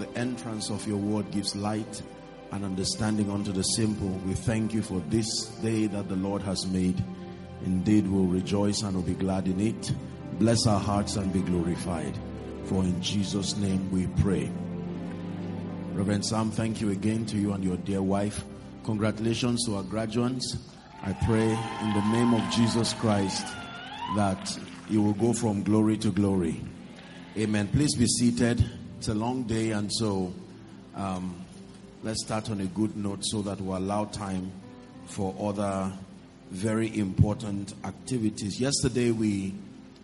the entrance of your word gives light and understanding unto the simple. We thank you for this day that the Lord has made. Indeed, we'll rejoice and will be glad in it. Bless our hearts and be glorified. For in Jesus' name we pray. Reverend Sam, thank you again to you and your dear wife. Congratulations to our graduates. I pray in the name of Jesus Christ that you will go from glory to glory. Amen. Please be seated. It's a long day, and so let's start on a good note so that we'll allow time for other very important activities. Yesterday we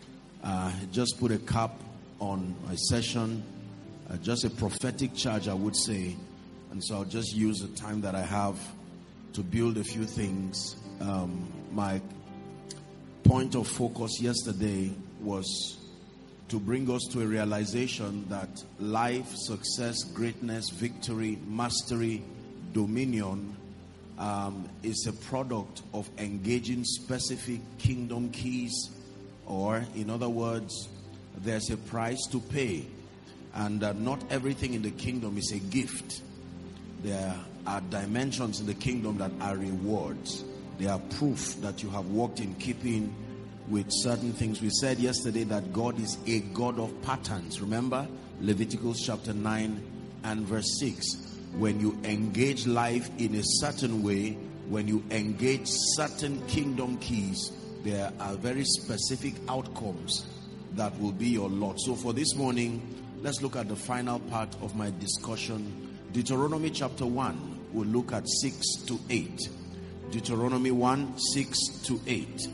just put a cap on a session, just a prophetic charge, I would say. And so I'll just use the time that I have to build a few things. My point of focus yesterday was to bring us to a realization that life, success, greatness, victory, mastery, dominion is a product of engaging specific kingdom keys, or in other words, there's a price to pay, and not everything in the kingdom is a gift. There are dimensions in the kingdom that are rewards. They are proof that you have walked in keeping with certain things. We said yesterday that God is a God of patterns. Remember Leviticus chapter 9 and verse 6. When you engage life in a certain way, when you engage certain kingdom keys, there are very specific outcomes that will be your lot. So for this morning, let's look at the final part of my discussion. Deuteronomy chapter 1, we'll look at 6 to 8. Deuteronomy 1, 6 to 8.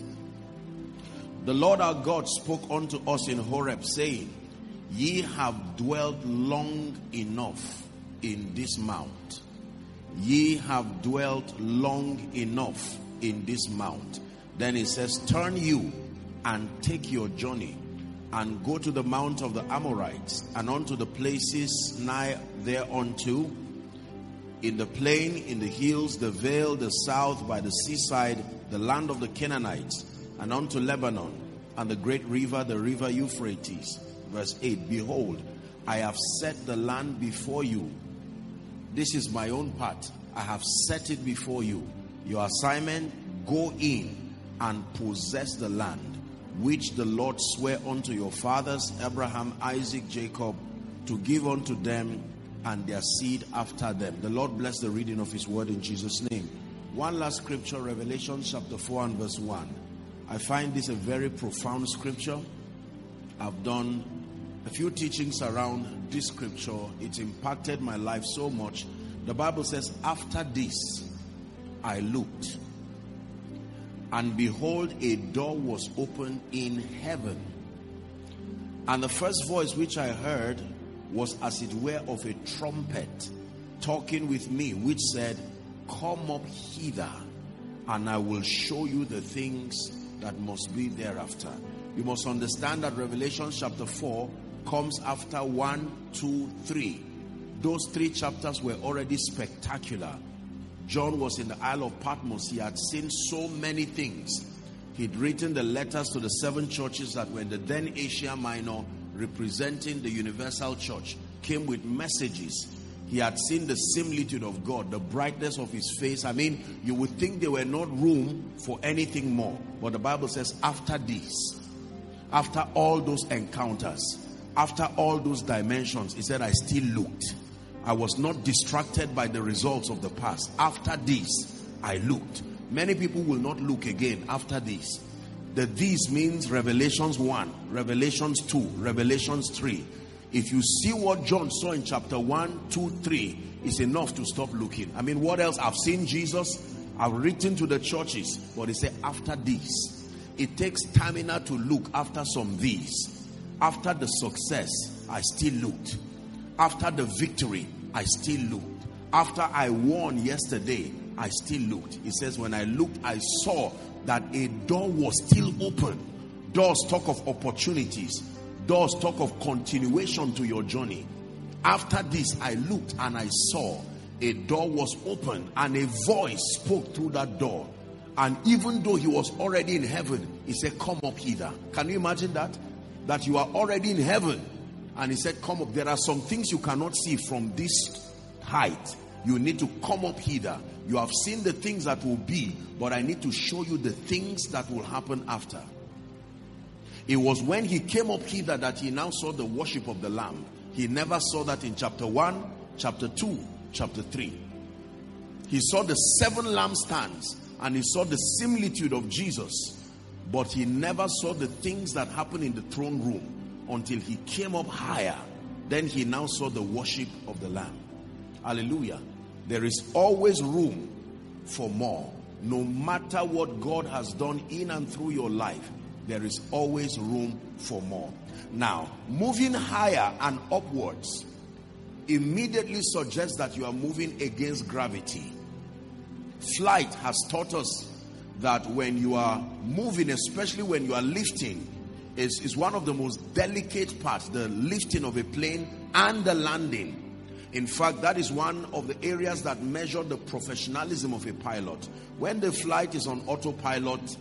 The Lord our God spoke unto us in Horeb, saying, Ye have dwelt long enough in this mount. Ye have dwelt long enough in this mount. Then it says, Turn you and take your journey, and go to the mount of the Amorites, and unto the places nigh thereunto, in the plain, in the hills, the vale, the south, by the seaside, the land of the Canaanites, and unto Lebanon, and the great river, the river Euphrates. Verse 8, Behold, I have set the land before you. This is my own part. I have set it before you. Your assignment, go in and possess the land, which the Lord sware unto your fathers, Abraham, Isaac, Jacob, to give unto them and their seed after them. The Lord bless the reading of his word in Jesus' name. One last scripture, Revelation chapter 4 and verse 1. I find this a very profound scripture. I've done a few teachings around this scripture. It's impacted my life so much. The Bible says, After this I looked, and behold, a door was opened in heaven. And the first voice which I heard was as it were of a trumpet talking with me, which said, Come up hither, and I will show you the things that must be thereafter. You must understand that Revelation chapter 4 comes after 1, 2, 3. Those 3 chapters were already spectacular. John was in the Isle of Patmos. He had seen so many things. He'd written the letters to the 7 churches that were in the then Asia Minor, representing the universal church, came with messages. He had seen the similitude of God, the brightness of his face. I mean, you would think there were not room for anything more. But the Bible says, after this, after all those encounters, after all those dimensions, he said, I still looked. I was not distracted by the results of the past. After this, I looked. Many people will not look again after this. The this means Revelations 1, Revelations 2, Revelations 3. If you see what John saw in chapter 1, 2, 3, it's enough to stop looking. I mean, what else? I've seen Jesus. I've written to the churches. But he said, after this, it takes stamina to look after some these. After the success, I still looked. After the victory, I still looked. After I won yesterday, I still looked. He says, when I looked, I saw that a door was still open. Doors talk of opportunities. Doors talk of continuation to your journey. After this, I looked and I saw a door was open, and a voice spoke through that door. And even though he was already in heaven, he said, come up hither. Can you imagine that? That you are already in heaven, And he said, come up. There are some things you cannot see from this height. You need to come up hither. You have seen the things that will be, but I need to show you the things that will happen after. It was when he came up hither that he now saw the worship of the Lamb. He never saw that in chapter 1, chapter 2, chapter 3. He saw the 7 lampstands and he saw the similitude of Jesus, but he never saw the things that happen in the throne room until he came up higher. Then he now saw the worship of the Lamb. Hallelujah. There is always room for more. No matter what God has done in and through your life, there is always room for more. Now, moving higher and upwards immediately suggests that you are moving against gravity. Flight has taught us that when you are moving, especially when you are lifting, is one of the most delicate parts, the lifting of a plane and the landing. In fact, that is one of the areas that measure the professionalism of a pilot. When the flight is on autopilot,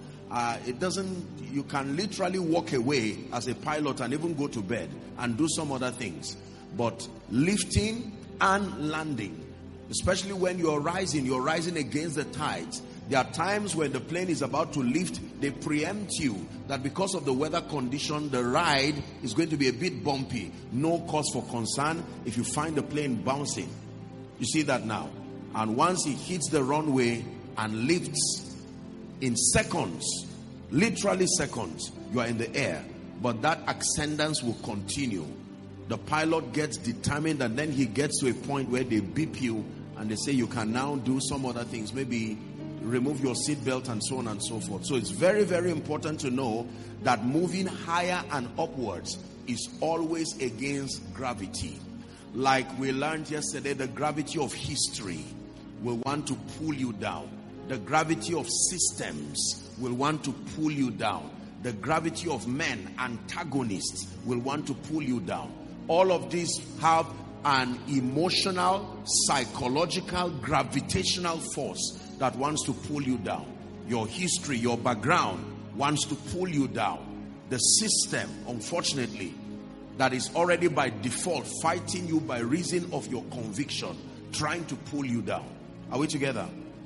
you can literally walk away as a pilot and even go to bed and do some other things. But lifting and landing, especially when you're rising against the tides. There are times when the plane is about to lift, they preempt you that because of the weather condition, the ride is going to be a bit bumpy. No cause for concern if you find the plane bouncing. You see that now. And once it hits the runway and lifts, in seconds, literally seconds, you are in the air. But that ascendance will continue. The pilot gets determined, and then he gets to a point where they beep you and they say you can now do some other things. Maybe remove your seatbelt and so on and so forth. So it's very, very important to know that moving higher and upwards is always against gravity. Like we learned yesterday, the gravity of history will want to pull you down. The gravity of systems will want to pull you down. The gravity of men, antagonists, will want to pull you down. All of these have an emotional, psychological, gravitational force that wants to pull you down. Your history, your background wants to pull you down. The system, unfortunately, that is already by default fighting you by reason of your conviction, trying to pull you down. Are we together?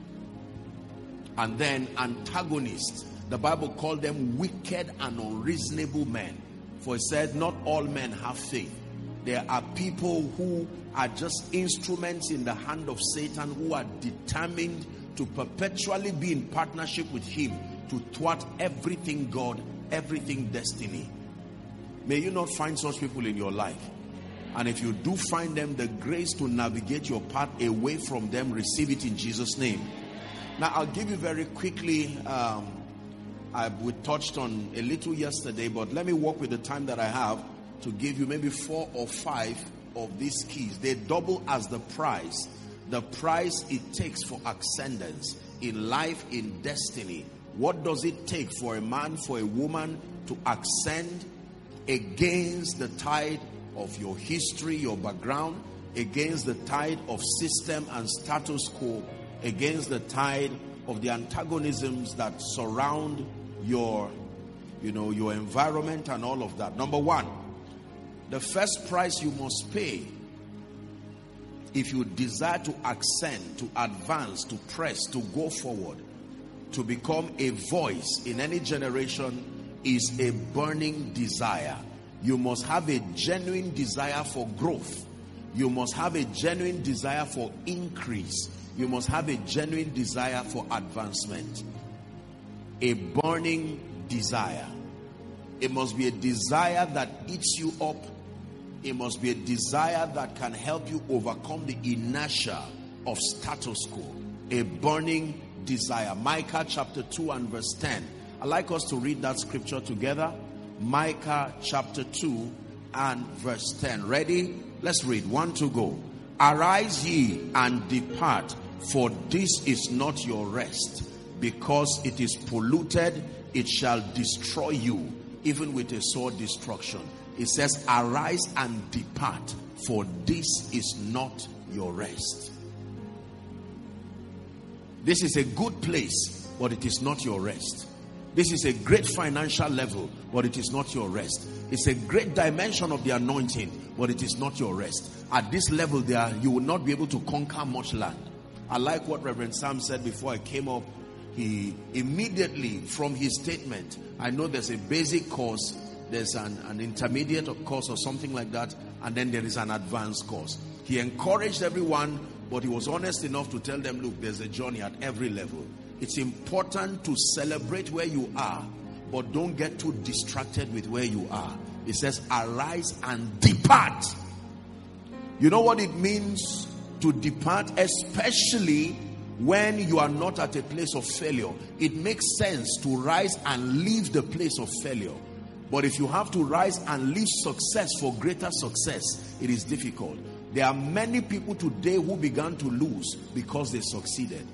And then antagonists, the Bible called them wicked and unreasonable men. For it said, not all men have faith. There are people who are just instruments in the hand of Satan, who are determined to perpetually be in partnership with him to thwart everything God, everything destiny. May you not find such people in your life. And if you do find them, the grace to navigate your path away from them, receive it in Jesus' name. Now, I'll give you very quickly, we touched on a little yesterday, but let me work with the time that I have to give you maybe 4 or 5 of these keys. They double as the price it takes for ascendance in life, in destiny. What does it take for a man, for a woman to ascend against the tide of your history, your background, against the tide of system and status quo, against the tide of the antagonisms that surround your environment and all of that? Number 1, the first price you must pay if you desire to ascend, to advance, to press, to go forward, to become a voice in any generation, is a burning desire. You must have a genuine desire for growth. You must have a genuine desire for increase. You must have a genuine desire for advancement. A burning desire. It must be a desire that eats you up. It must be a desire that can help you overcome the inertia of status quo. A burning desire. Micah chapter 2 and verse 10. I'd like us to read that scripture together. Micah chapter 2 and verse 10. Ready? Let's read. 1, 2, go. Arise ye and depart, for this is not your rest. Because it is polluted, it shall destroy you, even with a sore destruction. It says, arise and depart, for this is not your rest. This is a good place, but it is not your rest. This is a great financial level, but it is not your rest. It's a great dimension of the anointing, but it is not your rest. At this level there, you will not be able to conquer much land. I like what Reverend Sam said before I came up. He immediately from his statement, I know there's a basic course, there's an intermediate course or something like that, and then there is an advanced course. He encouraged everyone, but he was honest enough to tell them, look, there's a journey at every level. It's important to celebrate where you are, but don't get too distracted with where you are. It says, arise and depart. You know what it means to depart, especially when you are not at a place of failure. It makes sense to rise and leave the place of failure. But if you have to rise and leave success for greater success, it is difficult. There are many people today who began to lose because they succeeded.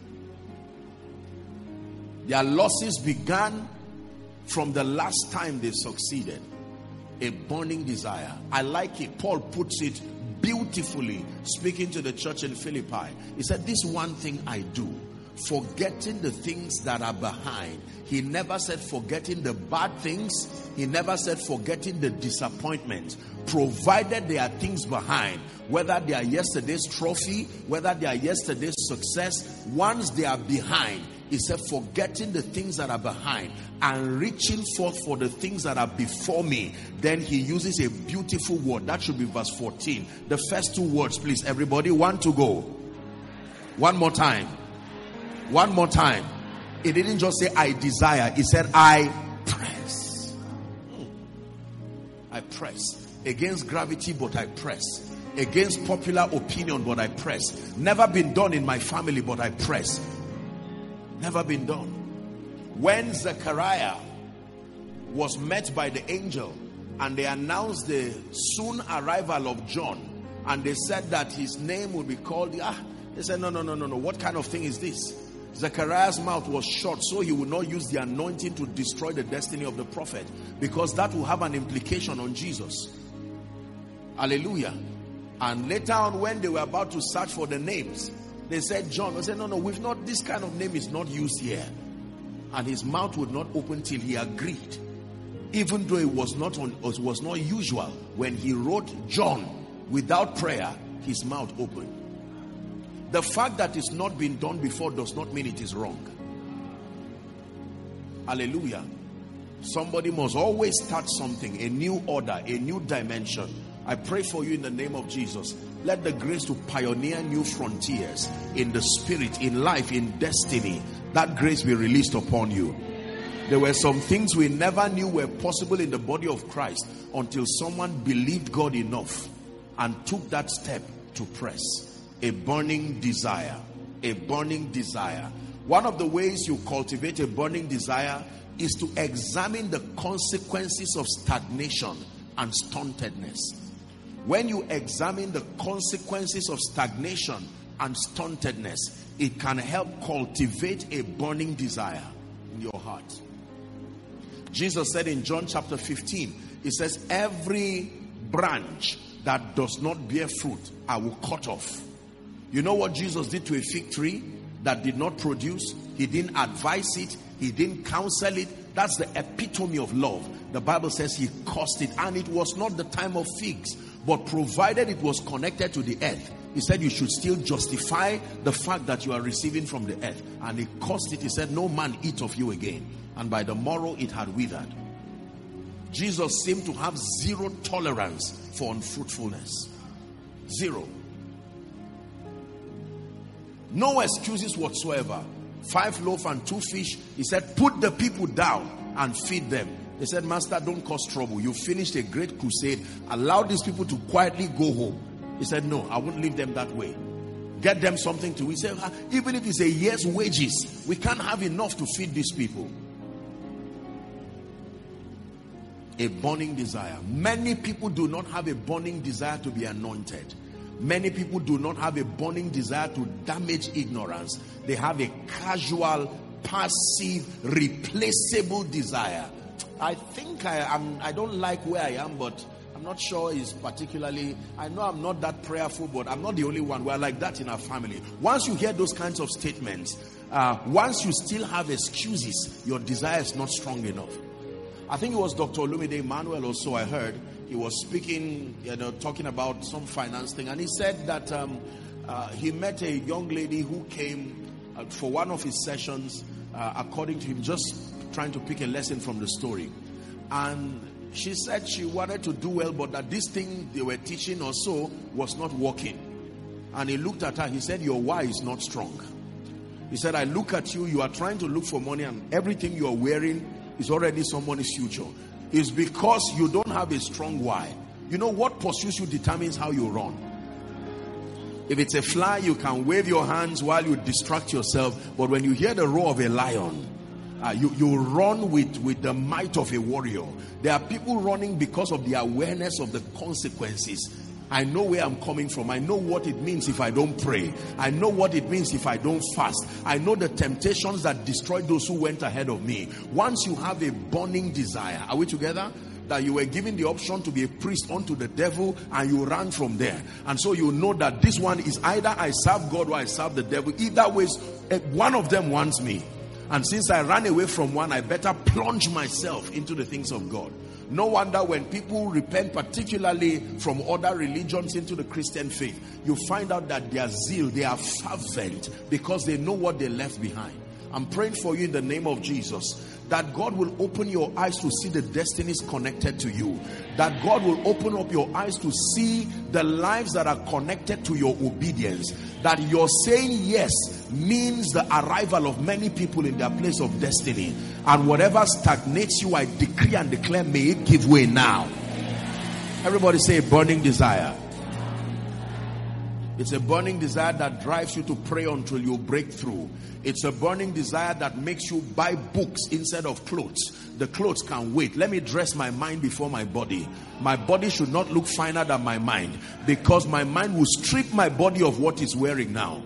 Their losses began from the last time they succeeded. A burning desire. I like it. Paul puts it beautifully, speaking to the church in Philippi. He said, this one thing I do, forgetting the things that are behind. He never said forgetting the bad things. He never said forgetting the disappointment. Provided there are things behind, whether they are yesterday's trophy, whether they are yesterday's success, once they are behind, he said, forgetting the things that are behind and reaching forth for the things that are before me. Then he uses a beautiful word. That should be verse 14. The first two words, please, everybody. One to go. One more time. One more time. It didn't just say, I desire. It said, I press. I press. Against gravity, but I press. Against popular opinion, but I press. Never been done in my family, but I press. Never been done. When Zechariah was met by the angel and they announced the soon arrival of John, and they said that his name would be called, they said, no, what kind of thing is this? Zechariah's mouth was shut so he would not use the anointing to destroy the destiny of the prophet, because that will have an implication on Jesus. Hallelujah. And later on, when they were about to search for the names, they said John. They said, no, we've not, this kind of name is not used here. And his mouth would not open till he agreed. Even though it was not usual. When he wrote John without prayer, his mouth opened. The fact that it's not been done before does not mean it is wrong. Hallelujah. Somebody must always start something, a new order, a new dimension. I pray for you in the name of Jesus. Let the grace to pioneer new frontiers in the spirit, in life, in destiny, that grace be released upon you. There were some things we never knew were possible in the body of Christ until someone believed God enough and took that step to press. A burning desire. A burning desire. One of the ways you cultivate a burning desire is to examine the consequences of stagnation and stuntedness. When you examine the consequences of stagnation and stuntedness, it can help cultivate a burning desire in your heart. Jesus said in John chapter 15, he says, every branch that does not bear fruit, I will cut off. You know what Jesus did to a fig tree that did not produce? He didn't advise it. He didn't counsel it. That's the epitome of love. The Bible says he cursed it, and it was not the time of figs. But provided it was connected to the earth, he said you should still justify the fact that you are receiving from the earth. And he cursed it. He said, no man eat of you again. And by the morrow it had withered. Jesus seemed to have zero tolerance for unfruitfulness. Zero. No excuses whatsoever. 5 loaves and 2 fish. He said, put the people down and feed them. They said, Master, don't cause trouble. You finished a great crusade. Allow these people to quietly go home. He said, no, I won't leave them that way. Get them something to eat. He said, even if it's a year's wages, we can't have enough to feed these people. A burning desire. Many people do not have a burning desire to be anointed. Many people do not have a burning desire to damage ignorance. They have a casual, passive, replaceable desire. I think I don't like where I am, but I'm not sure is particularly, I know I'm not that prayerful, but I'm not the only one. We're like that in our family. Once you hear those kinds of statements, once you still have excuses, your desire is not strong enough. I think it was Dr. Olumide Emmanuel also, I heard. He was speaking, talking about some finance thing. And he said that he met a young lady who came for one of his sessions, according to him, just trying to pick a lesson from the story. And she said she wanted to do well, but that this thing they were teaching or so was not working. And he looked at her, he said, your why is not strong. He said, I look at you, you are trying to look for money and everything you are wearing is already somebody's future. It's because you don't have a strong why. You know, what pursues you determines how you run. If it's a fly, you can wave your hands while you distract yourself. But when you hear the roar of a lion, you run with the might of a warrior. There are people running because of the awareness of the consequences. I know where I'm coming from. I know what it means if I don't pray. I know what it means if I don't fast. I know the temptations that destroyed those who went ahead of me. Once you have a burning desire, are we together? That you were given the option to be a priest unto the devil and you ran from there. And so you know that this one is either I serve God or I serve the devil. Either way, one of them wants me. And since I ran away from one, I better plunge myself into the things of God. No wonder when people repent, particularly from other religions into the Christian faith, you find out that their zeal, they are fervent because they know what they left behind. I'm praying for you in the name of Jesus, that God will open your eyes to see the destinies connected to you. That God will open up your eyes to see the lives that are connected to your obedience. That your saying yes means the arrival of many people in their place of destiny. And whatever stagnates you, I decree and declare, may it give way now. Everybody say a burning desire. It's a burning desire that drives you to pray until you break through. It's a burning desire that makes you buy books instead of clothes. The clothes can wait. Let me dress my mind before my body. My body should not look finer than my mind, because my mind will strip my body of what it's wearing now.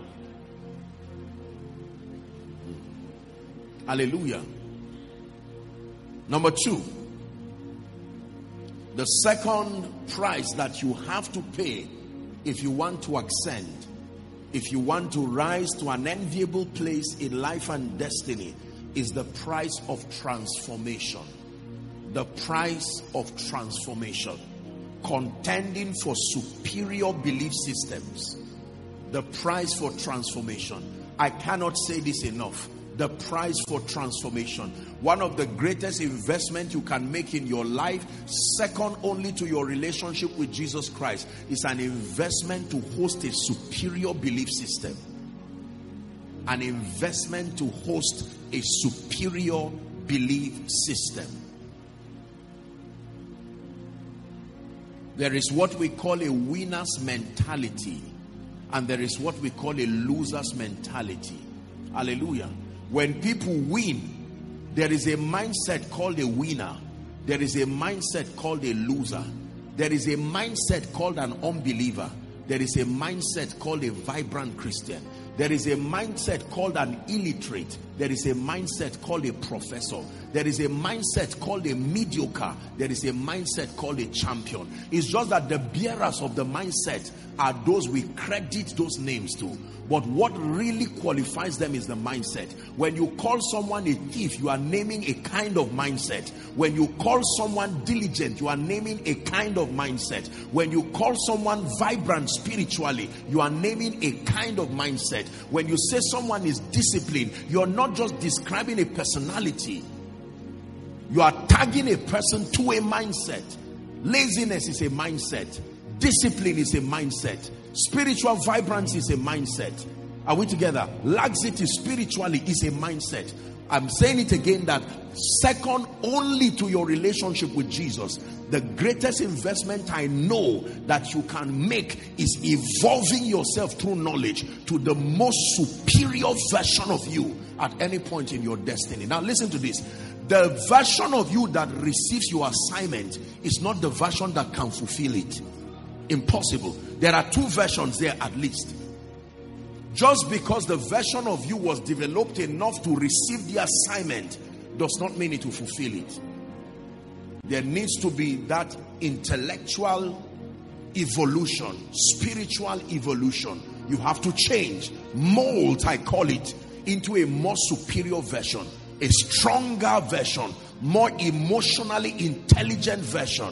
Hallelujah. Number 2, the second price that you have to pay if you want to ascend, if you want to rise to an enviable place in life and destiny, is the price of transformation. The price of transformation. Contending for superior belief systems. The price for transformation. I cannot say this enough. The price for transformation. One of the greatest investments you can make in your life, second only to your relationship with Jesus Christ, is an investment to host a superior belief system. An investment to host a superior belief system. There is what we call a winner's mentality, and there is what we call a loser's mentality. Hallelujah. When people win, there is a mindset called a winner. There is a mindset called a loser. There is a mindset called an unbeliever. There is a mindset called a vibrant Christian. There is a mindset called an illiterate. There is a mindset called a professor. There is a mindset called a mediocre. There is a mindset called a champion. It's just that the bearers of the mindset are those we credit those names to. But what really qualifies them is the mindset. When you call someone a thief, you are naming a kind of mindset. When you call someone diligent, you are naming a kind of mindset. When you call someone vibrant spiritually, you are naming a kind of mindset. When you say someone is disciplined, you're not just describing a personality. You are tagging a person to a mindset. Laziness is a mindset. Discipline is a mindset. Spiritual vibrancy is a mindset. Are we together? Laxity spiritually is a mindset. I'm saying it again, that second only to your relationship with Jesus, the greatest investment I know that you can make is evolving yourself through knowledge to the most superior version of you at any point in your destiny. Now listen to this. The version of you that receives your assignment is not the version that can fulfill it. Impossible. There are 2 versions there at least. Just because the version of you was developed enough to receive the assignment does not mean it will fulfill it. There needs to be that intellectual evolution, spiritual evolution. You have to change, mold, I call it, into a more superior version, a stronger version, more emotionally intelligent version,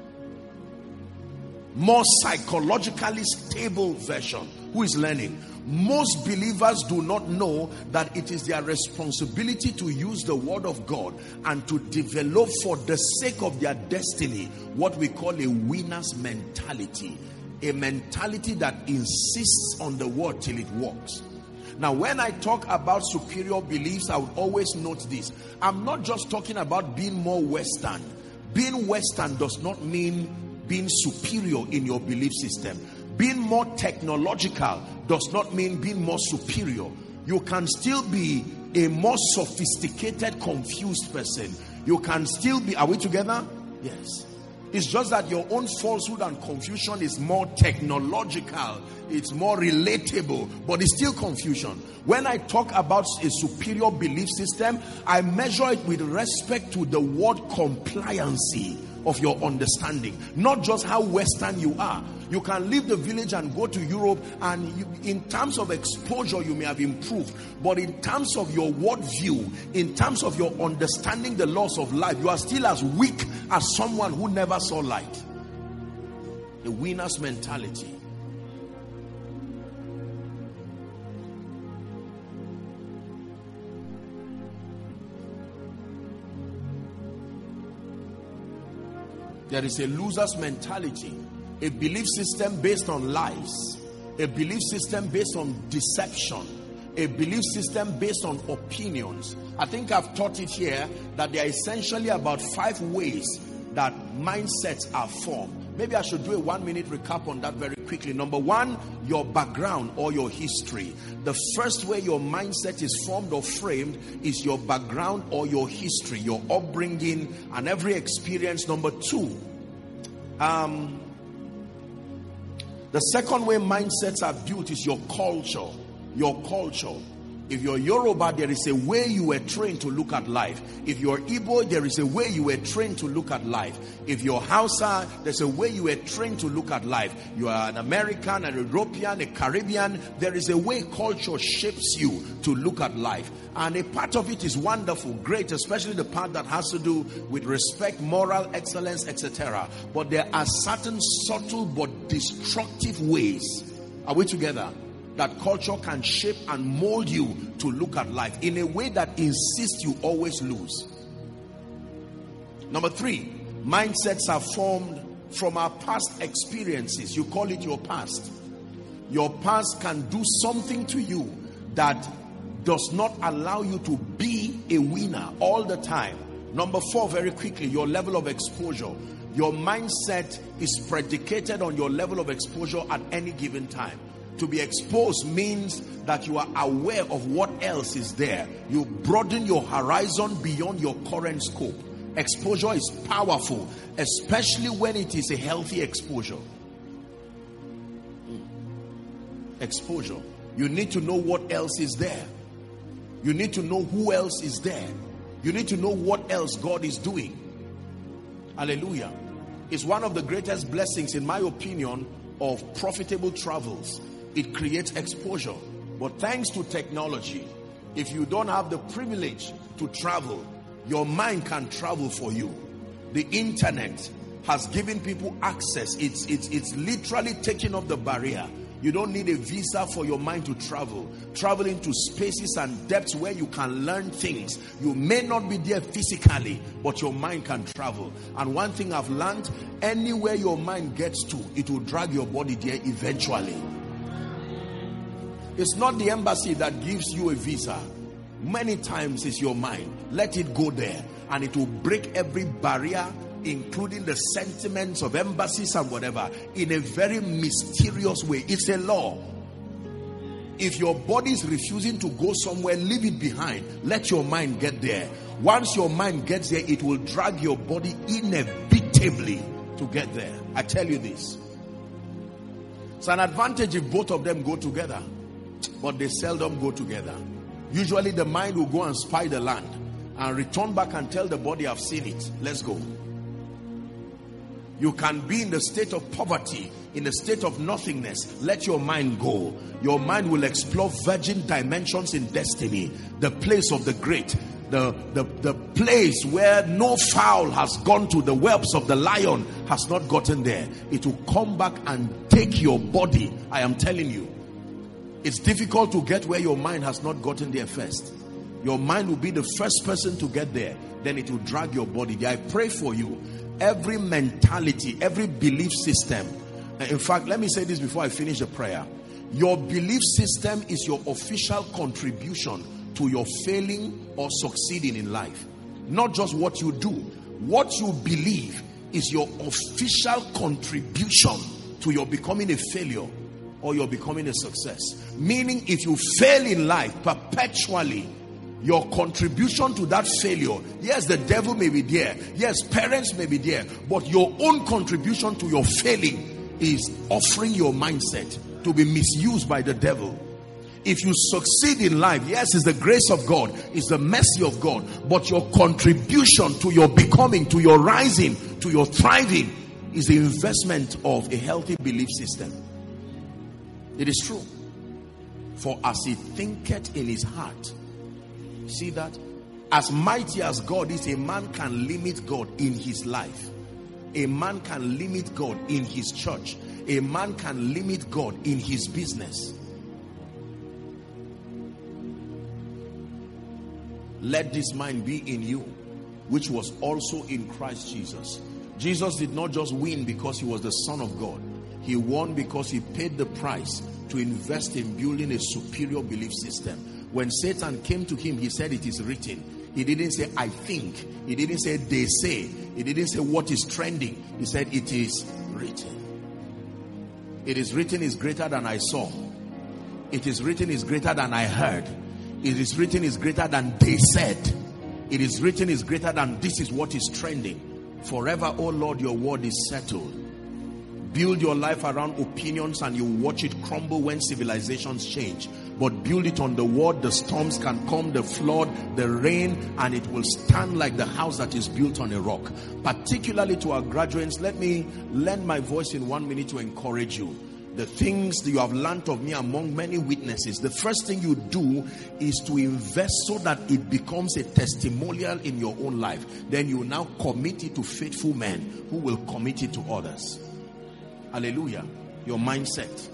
more psychologically stable version. Who is learning? Most believers do not know that it is their responsibility to use the word of God and to develop for the sake of their destiny what we call a winner's mentality. A mentality that insists on the word till it works. Now, when I talk about superior beliefs, I would always note this. I'm not just talking about being more Western. Being Western does not mean being superior in your belief system. Being more technological does not mean being more superior. You can still be a more sophisticated, confused person. You can still be, are we together? Yes. It's just that your own falsehood and confusion is more technological. It's more relatable, but it's still confusion. When I talk about a superior belief system, I measure it with respect to the word compliancy of your understanding, not just how Western you are. You can leave the village and go to Europe, and in terms of exposure you may have improved, but in terms of your worldview, in terms of your understanding the laws of life, you are still as weak as someone who never saw light. A winner's mentality. There is a loser's mentality, a belief system based on lies, a belief system based on deception, a belief system based on opinions. I think I've taught it here that there are essentially about 5 ways that mindsets are formed. Maybe I should do a 1-minute recap on that very quickly. Number 1, your background or your history. The first way your mindset is formed or framed is your background or your history, your upbringing and every experience. Number 2, the second way mindsets are built is your culture. Your culture. If you're Yoruba, there is a way you were trained to look at life. If you're Igbo, there is a way you were trained to look at life. If you're Hausa, there's a way you were trained to look at life. You are an American, an European, a Caribbean. There is a way culture shapes you to look at life. And a part of it is wonderful, great, especially the part that has to do with respect, moral excellence, etc. But there are certain subtle but destructive ways. Are we together? That culture can shape and mold you to look at life in a way that insists you always lose. Number 3, mindsets are formed from our past experiences. You call it your past. Your past can do something to you that does not allow you to be a winner all the time. Number 4, very quickly, your level of exposure. Your mindset is predicated on your level of exposure at any given time. To be exposed means that you are aware of what else is there. You broaden your horizon beyond your current scope. Exposure is powerful, especially when it is a healthy exposure. Exposure. You need to know what else is there. You need to know who else is there. You need to know what else God is doing. Hallelujah. It's one of the greatest blessings, in my opinion, of profitable travels. It creates exposure. But thanks to technology, if you don't have the privilege to travel, your mind can travel for you. The internet has given people access. It's literally taking off the barrier. You don't need a visa for your mind to travel. Travel into spaces and depths where you can learn things. You may not be there physically, but your mind can travel. And one thing I've learned, anywhere your mind gets to, it will drag your body there eventually. It's not the embassy that gives you a visa. Many times it's your mind. Let it go there and it will break every barrier, including the sentiments of embassies and whatever, in a very mysterious way. It's a law. If your body is refusing to go somewhere, leave it behind. Let your mind get there. Once your mind gets there, it will drag your body inevitably to get there. I tell you this. It's an advantage if both of them go together, but they seldom go together. Usually the mind will go and spy the land and return back and tell the body, I've seen it. Let's go. You can be in the state of poverty, in the state of nothingness. Let your mind go. Your mind will explore virgin dimensions in destiny. The place of the great. The place where no fowl has gone to, the whelps of the lion has not gotten there. It will come back and take your body. I am telling you. It's difficult to get where your mind has not gotten there first. Your mind will be the first person to get there. Then it will drag your body there. I pray for you. Every mentality, every belief system. In fact, let me say this before I finish the prayer. Your belief system is your official contribution to your failing or succeeding in life. Not just what you do. What you believe is your official contribution to your becoming a failure or your becoming a success. Meaning, if you fail in life perpetually, your contribution to that failure, yes, the devil may be there, yes, parents may be there, but your own contribution to your failing is offering your mindset to be misused by the devil. If you succeed in life, yes, it's the grace of God, it's the mercy of God, but your contribution to your becoming, to your rising, to your thriving is the investment of a healthy belief system. It is true. For as he thinketh in his heart. See that? As mighty as God is, a man can limit God in his life. A man can limit God in his church. A man can limit God in his business. Let this mind be in you, which was also in Christ Jesus. Jesus did not just win because he was the Son of God. He won because he paid the price to invest in building a superior belief system. When Satan came to him, he said, it is written. He didn't say, I think. He didn't say, they say. He didn't say, what is trending. He said, it is written. It is written is greater than I saw. It is written is greater than I heard. It is written is greater than they said. It is written is greater than this is what is trending. Forever, oh Lord, your word is settled. Build your life around opinions and you watch it crumble when civilizations change. But build it on the word. The storms can come, the flood, the rain, and it will stand like the house that is built on a rock. Particularly to our graduates, let me lend my voice in 1 minute to encourage you. The things that you have learned of me among many witnesses, the first thing you do is to invest so that it becomes a testimonial in your own life. Then you now commit it to faithful men who will commit it to others. Hallelujah. Your mindset.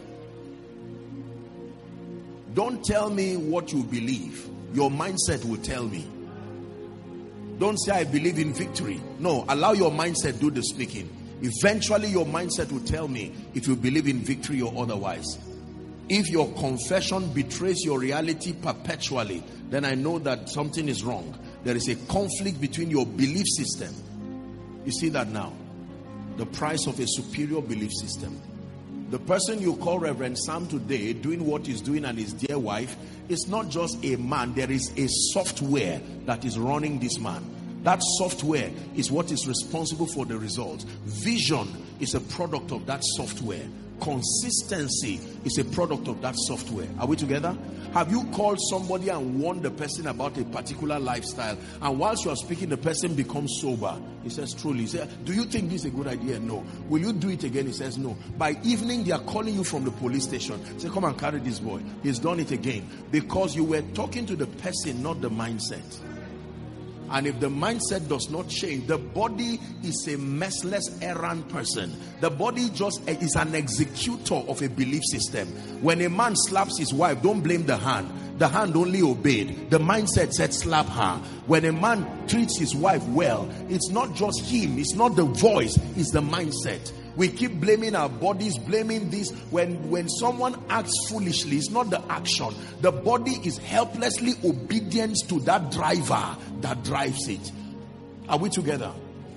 Don't tell me what you believe. Your mindset will tell me. Don't say I believe in victory. No, allow your mindset do the speaking. Eventually your mindset will tell me if you believe in victory or otherwise. If your confession betrays your reality perpetually, then I know that something is wrong. There is a conflict between your belief system. You see that now? The price of a superior belief system. The person you call Reverend Sam today, doing what he's doing, and his dear wife, is not just a man. There is a software that is running this man. That software is what is responsible for the results. Vision is a product of that software. Consistency is a product of that software. Are we together? Have you called somebody and warned the person about a particular lifestyle, and whilst you are speaking, the person becomes sober? He says, truly. He says, do you think this is a good idea? No. Will you do it again? He says, no. By evening, they are calling you from the police station. Say, come and carry this boy. He's done it again. Because you were talking to the person, not the mindset. And if the mindset does not change, the body is a merciless, errant person. The body just is an executor of a belief system. When a man slaps his wife, don't blame the hand. The hand only obeyed. The mindset said slap her. When a man treats his wife well, it's not just him. It's not the voice. It's the mindset. We keep blaming our bodies, blaming this. When someone acts foolishly, it's not the action. The body is helplessly obedient to that driver that drives it. Are we together?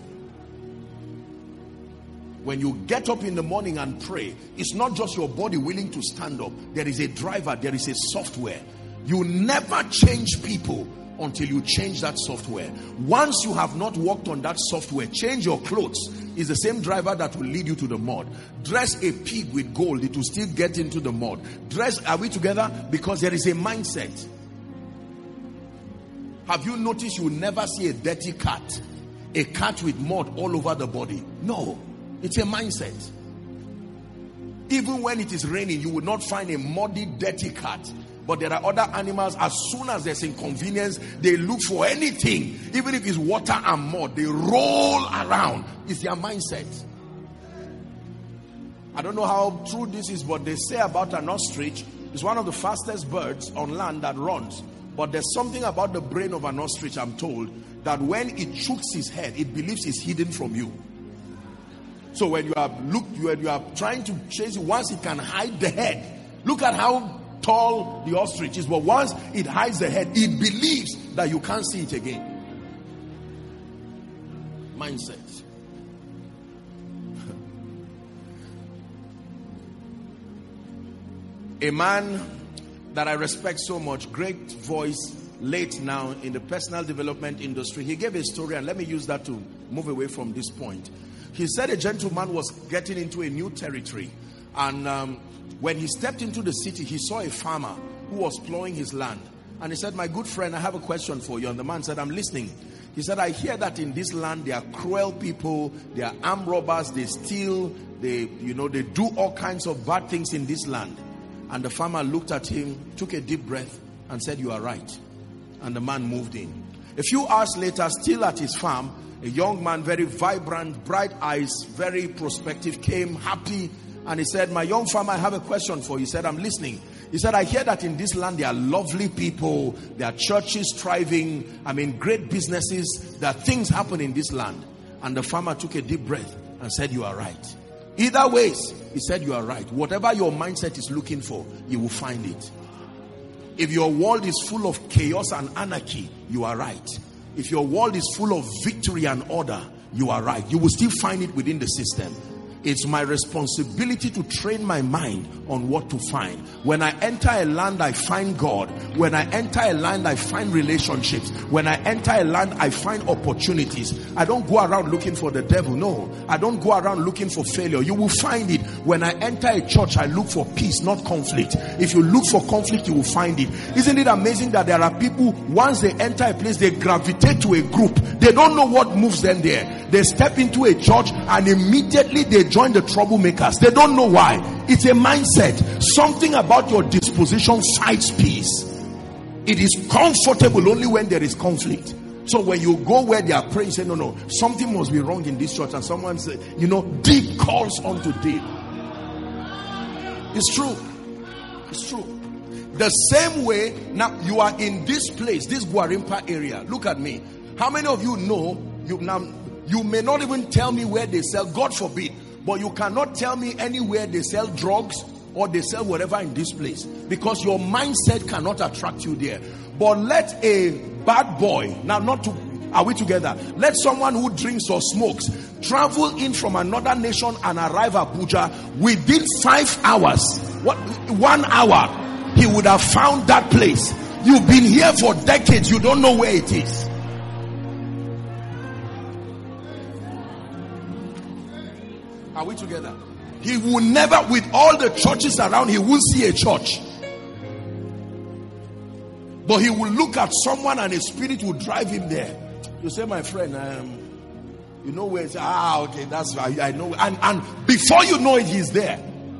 When you get up in the morning and pray, it's not just your body willing to stand up. There is a driver, there is a software. You never change people until you change that software. Once you have not worked on that software, change your clothes. It's the same driver that will lead you to the mud. Dress a pig with gold, it will still get into the mud. Dress, are we together? Because there is a mindset. Have you noticed you never see a dirty cat? A cat with mud all over the body? No. It's a mindset. Even when it is raining, you will not find a muddy, dirty cat. But there are other animals, as soon as there's inconvenience, they look for anything. Even if it's water and mud, they roll around. It's their mindset. I don't know how true this is, but they say about an ostrich, it's one of the fastest birds on land that runs. But there's something about the brain of an ostrich, I'm told, that when it shooks his head, it believes it's hidden from you. So when you are trying to chase it, once it can hide the head, look at how tall the ostrich is, but once it hides the head, it believes that you can't see it again. Mindset. A man that I respect so much, great voice, late now in the personal development industry. He gave a story, and let me use that to move away from this point. He said a gentleman was getting into a new territory, and when he stepped into the city, he saw a farmer who was plowing his land. And he said, "My good friend, I have a question for you." And the man said, "I'm listening." He said, "I hear that in this land there are cruel people, there are armed robbers, they steal, they do all kinds of bad things in this land." And the farmer looked at him, took a deep breath, and said, "You are right." And the man moved in. A few hours later, still at his farm, a young man, very vibrant, bright eyes, very prospective, came happy. And he said, "My young farmer, I have a question for you." He said, "I'm listening." He said, "I hear that in this land there are lovely people, there are churches thriving, great businesses, there are things happen in this land." And the farmer took a deep breath and said, "You are right." Either ways, he said, "You are right. Whatever your mindset is looking for, you will find it. If your world is full of chaos and anarchy, you are right. If your world is full of victory and order, you are right. You will still find it within the system. It's my responsibility to train my mind on what to find. When I enter a land, I find God. When I enter a land, I find relationships. When I enter a land, I find opportunities. I don't go around looking for the devil. No, I don't go around looking for failure. You will find it. When I enter a church, I look for peace, not conflict. If you look for conflict, you will find it. Isn't it amazing that there are people, once they enter a place, they gravitate to a group. They don't know what moves them there. They step into a church and immediately they join the troublemakers. They don't know why. It's a mindset. Something about your disposition fights peace. It is comfortable only when there is conflict. So when you go where they are praying, say, no, something must be wrong in this church. And someone says, deep calls unto deep. It's true. It's true. The same way, now you are in this place, this Guarimpa area. Look at me. How many of you know, you may not even tell me where they sell, God forbid, but you cannot tell me anywhere they sell drugs or they sell whatever in this place, because your mindset cannot attract you there. But let a bad boy, are we together? Let someone who drinks or smokes travel in from another nation and arrive at Abuja within 5 hours. 1 hour, he would have found that place. You've been here for decades, you don't know where it is. Are we together? He will never, with all the churches around, he won't see a church. But he will look at someone and a spirit will drive him there. You say, "My friend, you know where it's, okay, that's right, I know." And before you know it, he's there.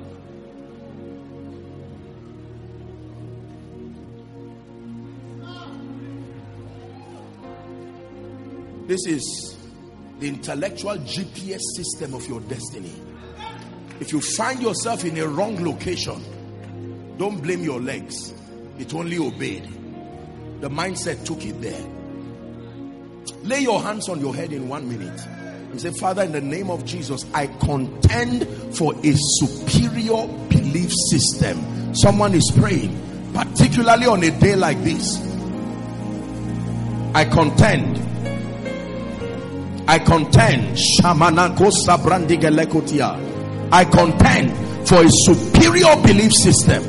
This is the intellectual GPS system of your destiny. If you find yourself in a wrong location, don't blame your legs. It only obeyed. The mindset took it there. Lay your hands on your head in 1 minute and say, "Father, in the name of Jesus, I contend for a superior belief system." Someone is praying, particularly on a day like this. I contend. I contend for a superior belief system.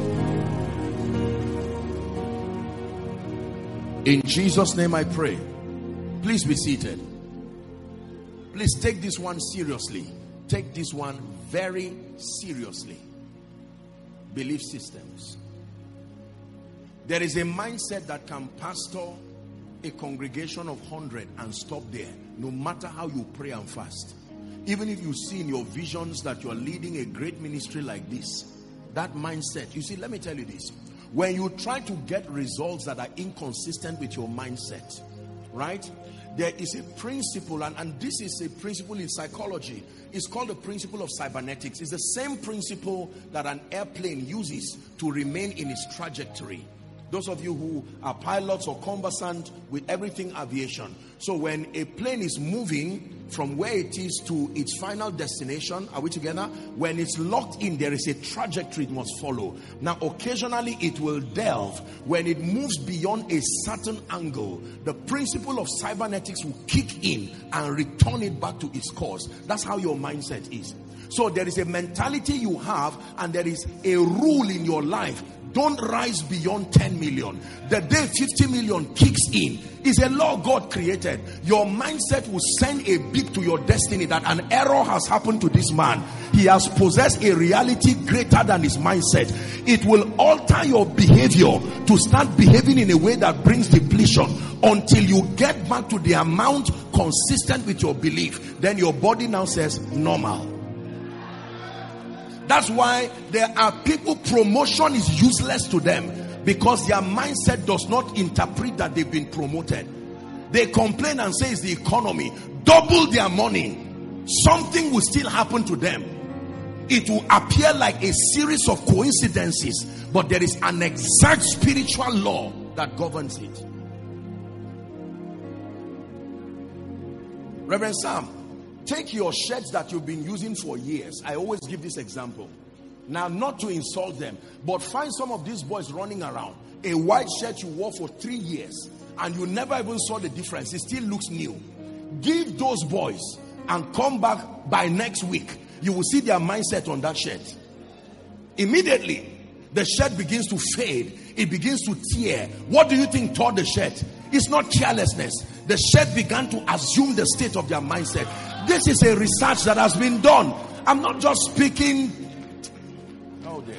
In Jesus' name I pray. Please be seated. Please take this one seriously. Take this one very seriously. Belief systems. There is a mindset that can pastor a congregation of 100 and stop there, no matter how you pray and fast. Even if you see in your visions that you are leading a great ministry like this, that mindset, you see, let me tell you this. When you try to get results that are inconsistent with your mindset, right? There is a principle, and this is a principle in psychology. It's called the principle of cybernetics. It's the same principle that an airplane uses to remain in its trajectory. Those of you who are pilots or conversant with everything aviation. So when a plane is moving from where it is to its final destination, are we together? When it's locked in, there is a trajectory it must follow. Now, occasionally it will delve. When it moves beyond a certain angle, the principle of cybernetics will kick in and return it back to its course. That's how your mindset is. So there is a mentality you have, and there is a rule in your life. Don't rise beyond 10 million. The day 50 million kicks in is a law God created. Your mindset will send a beep to your destiny that an error has happened to this man. He has possessed a reality greater than his mindset. It will alter your behavior to start behaving in a way that brings depletion until you get back to the amount consistent with your belief. Then your body now says normal. That's why there are people, promotion is useless to them because their mindset does not interpret that they've been promoted. They complain and say it's the economy. Double their money. Something will still happen to them. It will appear like a series of coincidences, but there is an exact spiritual law that governs it. Reverend Sam, take your shirts that you've been using for years. I always give this example. Now, not to insult them, but find some of these boys running around. A white shirt you wore for 3 years and you never even saw the difference. It still looks new. Give those boys and come back by next week. You will see their mindset on that shirt. Immediately, the shirt begins to fade. It begins to tear. What do you think tore the shirt? It's not carelessness. The shirt began to assume the state of their mindset. This is a research that has been done. I'm not just speaking. Oh dear.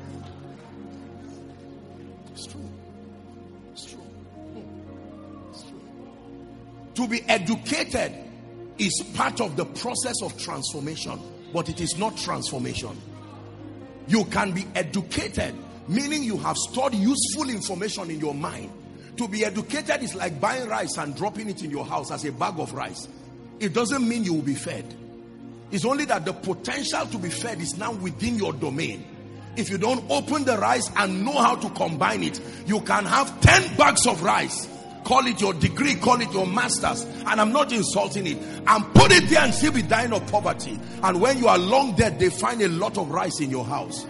It's true. It's true. It's true. To be educated is part of the process of transformation, but it is not transformation. You can be educated, meaning you have stored useful information in your mind. To be educated is like buying rice and dropping it in your house as a bag of rice. It doesn't mean you will be fed. It's only that the potential to be fed is now within your domain. If you don't open the rice and know how to combine it, you can have 10 bags of rice. Call it your degree, call it your master's, and I'm not insulting it, and put it there and still be dying of poverty. And when you are long dead, they find a lot of rice in your house.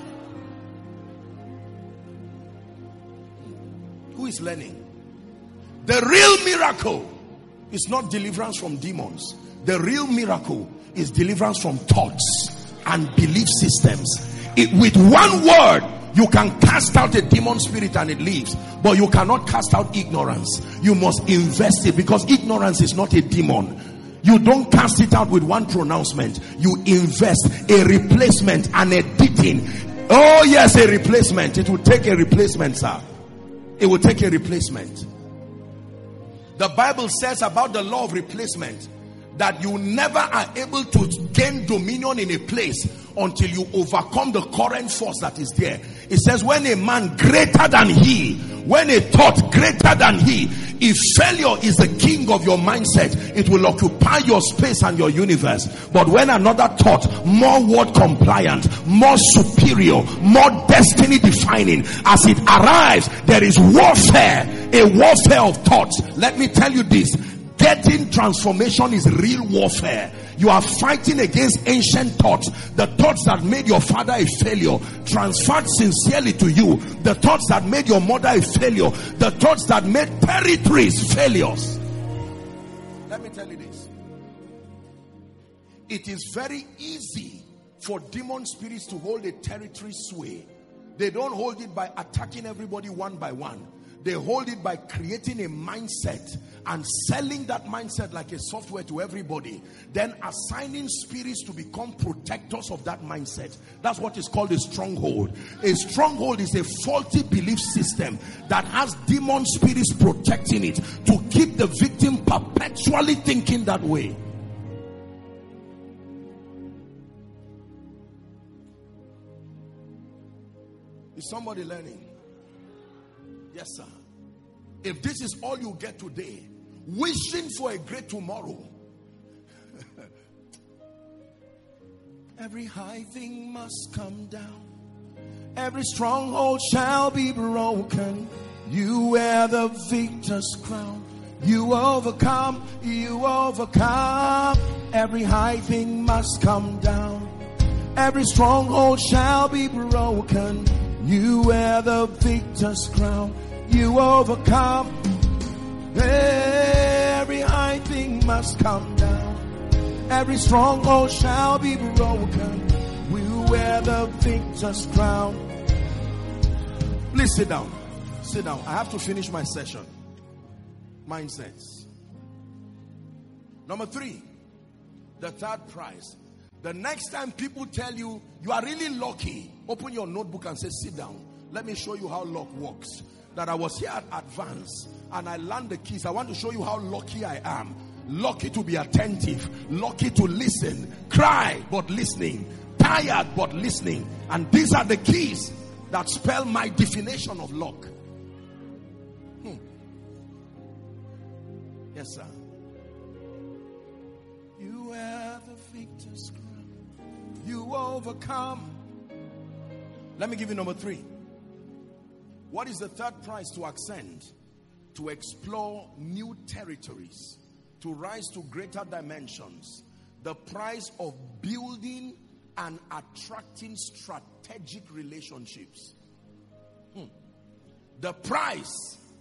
Who is learning? The real miracle is not deliverance from demons. The real miracle is deliverance from thoughts and belief systems. With one word, you can cast out a demon spirit and it leaves, but you cannot cast out ignorance. You must invest it, because ignorance is not a demon. You don't cast it out with one pronouncement. You invest a replacement and editing. Oh yes, a replacement. It will take a replacement, sir. It will take a replacement. The Bible says about the law of replacement that you never are able to gain dominion in a place until you overcome the current force that is there. It says when a man greater than he, when a thought greater than he, if failure is the king of your mindset, it will occupy your space and your universe. But when another thought, more word compliant, more superior, more destiny defining, as it arrives, there is warfare, a warfare of thoughts. Let me tell you this, getting transformation is real warfare. You are fighting against ancient thoughts. The thoughts that made your father a failure transferred sincerely to you. The thoughts that made your mother a failure. The thoughts that made territories failures. Let me tell you this. It is very easy for demon spirits to hold a territory sway. They don't hold it by attacking everybody one by one. They hold it by creating a mindset and selling that mindset like a software to everybody. Then assigning spirits to become protectors of that mindset. That's what is called a stronghold. A stronghold is a faulty belief system that has demon spirits protecting it to keep the victim perpetually thinking that way. Is somebody learning? Yes, sir. If this is all you get today, wishing for a great tomorrow, every high thing must come down. Every stronghold shall be broken. You wear the victor's crown. You overcome, you overcome. Every high thing must come down. Every stronghold shall be broken. You wear the victor's crown. You overcome. Every high thing must come down. Every stronghold shall be broken. We wear the victor's crown. Please sit down. Sit down. I have to finish my session. Mindsets. Number 3, the third prize. The next time people tell you, you are really lucky, open your notebook and say, sit down. Let me show you how luck works. That I was here at Advance and I learned the keys. I want to show you how lucky I am. Lucky to be attentive. Lucky to listen. Cry, but listening. Tired, but listening. And these are the keys that spell my definition of luck. Yes, sir. You wear the victor's crown. You overcome. Let me give you number 3. What is the third prize to ascend? To explore new territories. To rise to greater dimensions. The prize of building and attracting strategic relationships. The prize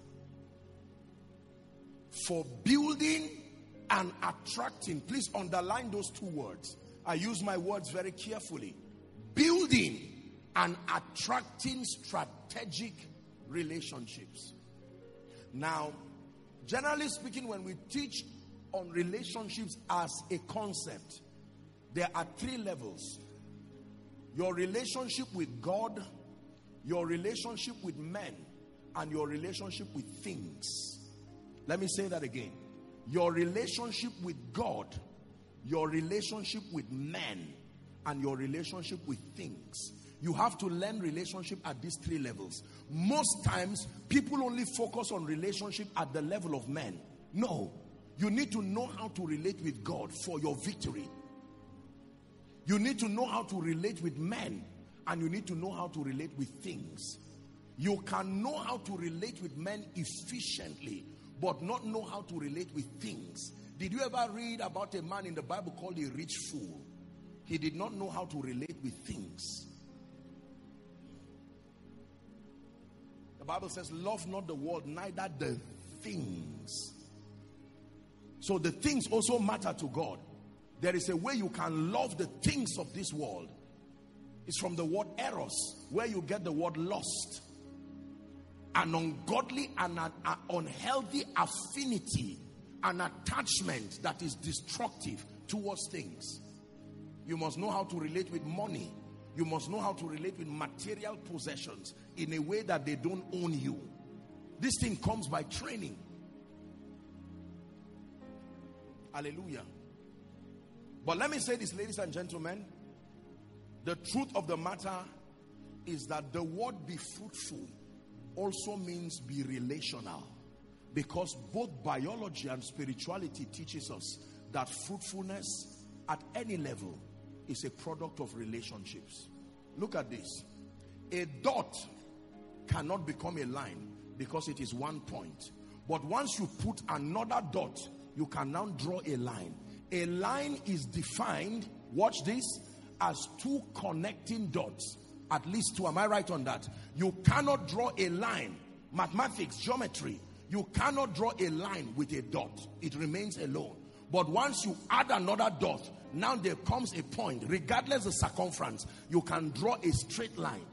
for building and attracting. Please underline those 2 words. I use my words very carefully. Building and attracting strategic relationships. Now, generally speaking, when we teach on relationships as a concept, there are 3 levels. Your relationship with God, your relationship with men, and your relationship with things. Let me say that again. Your relationship with God, your relationship with men, and your relationship with things. You have to learn relationship at these 3 levels. Most times, people only focus on relationship at the level of men. No. You need to know how to relate with God for your victory. You need to know how to relate with men, and you need to know how to relate with things. You can know how to relate with men efficiently, but not know how to relate with things. Did you ever read about a man in the Bible called a rich fool? He did not know how to relate with things. The Bible says, love not the world, neither the things. So the things also matter to God. There is a way you can love the things of this world. It's from the word eros, where you get the word lust. An ungodly and an unhealthy affinity, an attachment that is destructive towards things. You must know how to relate with money. You must know how to relate with material possessions in a way that they don't own you. This thing comes by training. Hallelujah. But let me say this, ladies and gentlemen. The truth of the matter is that the word be fruitful also means be relational, because both biology and spirituality teaches us that fruitfulness at any level is a product of relationships. Look at this. A dot cannot become a line because it is one point. But once you put another dot, you can now draw a line. A line is defined, watch this, as 2 connecting dots. At least 2. Am I right on that? You cannot draw a line. Mathematics, geometry. You cannot draw a line with a dot. It remains alone. But once you add another dot, now there comes a point. Regardless of circumference, you can draw a straight line.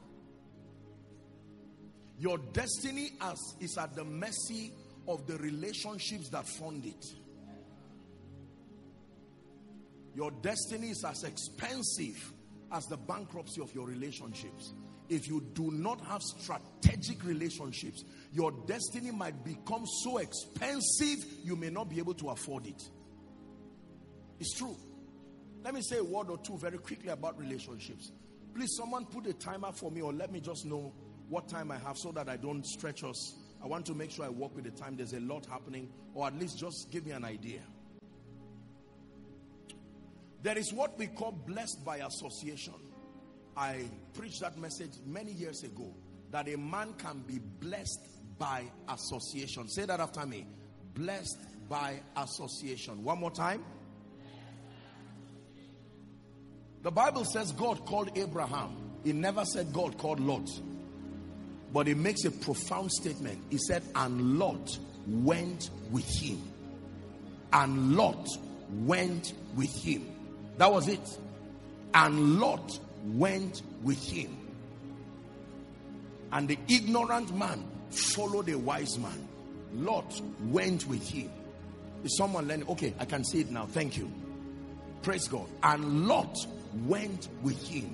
Your destiny is at the mercy of the relationships that fund it. Your destiny is as expensive as the bankruptcy of your relationships. If you do not have strategic relationships, your destiny might become so expensive you may not be able to afford it. It's true. Let me say a word or 2 very quickly about relationships. Please, someone put a timer for me, or let me just know what time I have so that I don't stretch us. I want to make sure I work with the time. There's a lot happening, or at least just give me an idea. There is what we call blessed by association. I preached that message many years ago, that a man can be blessed by association. Say that after me. Blessed by association. One more time. The Bible says God called Abraham. It never said God called Lot. But it makes a profound statement. He said, and Lot went with him. And Lot went with him. That was it. And Lot went with him. And the ignorant man followed a wise man. Lot went with him. Is someone learning? Okay, I can see it now. Thank you. Praise God. And Lot went with him.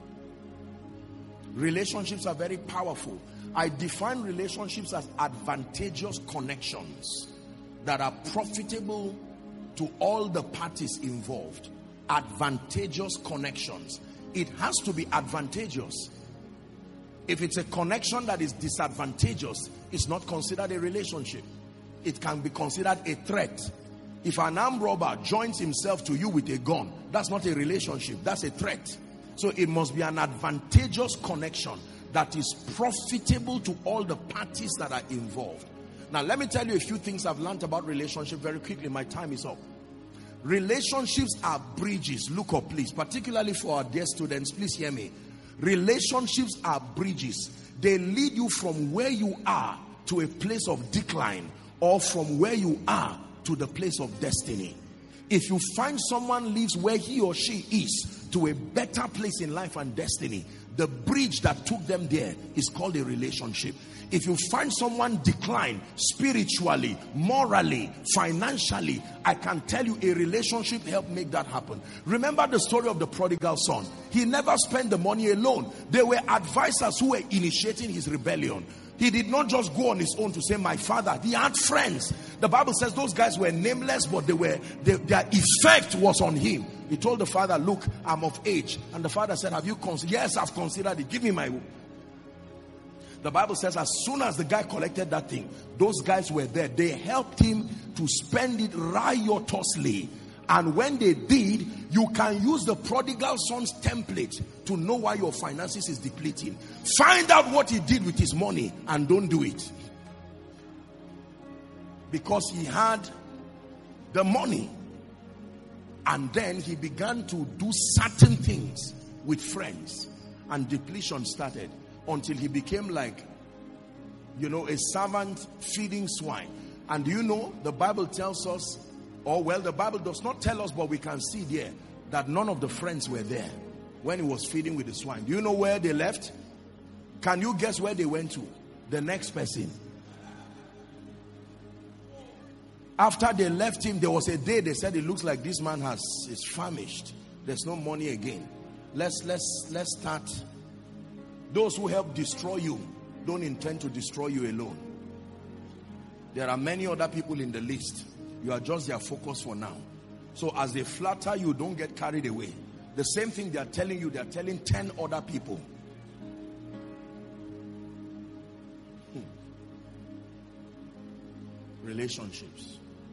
Relationships are very powerful. I define relationships as advantageous connections that are profitable to all the parties involved. Advantageous connections. It has to be advantageous. If it's a connection that is disadvantageous, it's not considered a relationship. It can be considered a threat. If an armed robber joins himself to you with a gun, that's not a relationship, that's a threat. So it must be an advantageous connection that is profitable to all the parties that are involved. Now let me tell you a few things I've learned about relationship very quickly. My time is up. Relationships are bridges. Look up please, particularly for our dear students. Please hear me. Relationships are bridges. They lead you from where you are to a place of decline, or from where you are to the place of destiny. If you find someone lives where he or she is to a better place in life and destiny, the bridge that took them there is called a relationship. If you find someone decline spiritually, morally, financially, I can tell you a relationship helped make that happen. Remember the story of the prodigal son. He never spent the money alone. There were advisors who were initiating his rebellion. He did not just go on his own to say, my father. He had friends. The Bible says those guys were nameless, but their effect was on him. He told the father, look, I'm of age. And the father said, have you considered? Yes, I've considered it. Give me my... The Bible says as soon as the guy collected that thing, those guys were there. They helped him to spend it riotously. And when they did, you can use the prodigal son's template to know why your finances is depleting. Find out what he did with his money and don't do it. Because he had the money. And then he began to do certain things with friends. And depletion started. Until he became like, a servant feeding swine. And do you know, the Bible tells us, the Bible does not tell us, but we can see there, that none of the friends were there when he was feeding with the swine. Do you know where they left? Can you guess where they went to? The next person. After they left him, there was a day they said, it looks like this man is famished. There's no money again. Let's start. Those who help destroy you don't intend to destroy you alone. There are many other people in the list. You are just their focus for now. So as they flatter you, don't get carried away. The same thing they are telling you, they are telling 10 other people. Relationships.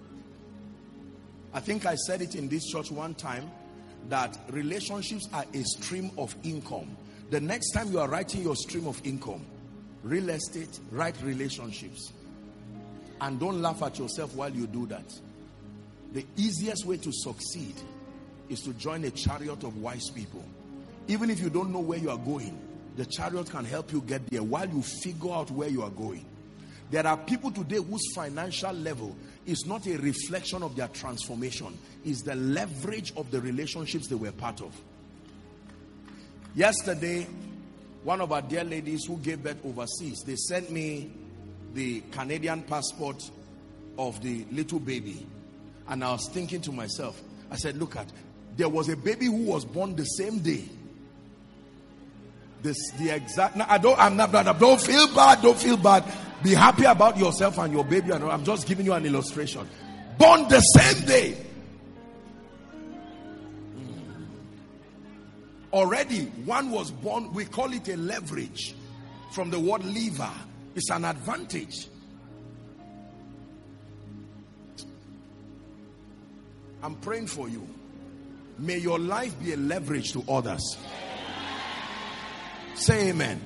I think I said it in this church one time, that relationships are a stream of income. The next time you are writing your stream of income, real estate, write relationships. And don't laugh at yourself while you do that. The easiest way to succeed is to join a chariot of wise people. Even if you don't know where you are going, the chariot can help you get there while you figure out where you are going. There are people today whose financial level is not a reflection of their transformation. It's the leverage of the relationships they were part of. Yesterday, one of our dear ladies who gave birth overseas, they sent me the Canadian passport of the little baby. And I was thinking to myself, I said, look at, there was a baby who was born the same day. Don't feel bad. Be happy about yourself and your baby. I'm just giving you an illustration. Born the same day. Already one was born, we call it a leverage. from the word lever. It's an advantage. I'm praying for you. May your life be a leverage to others. Say amen.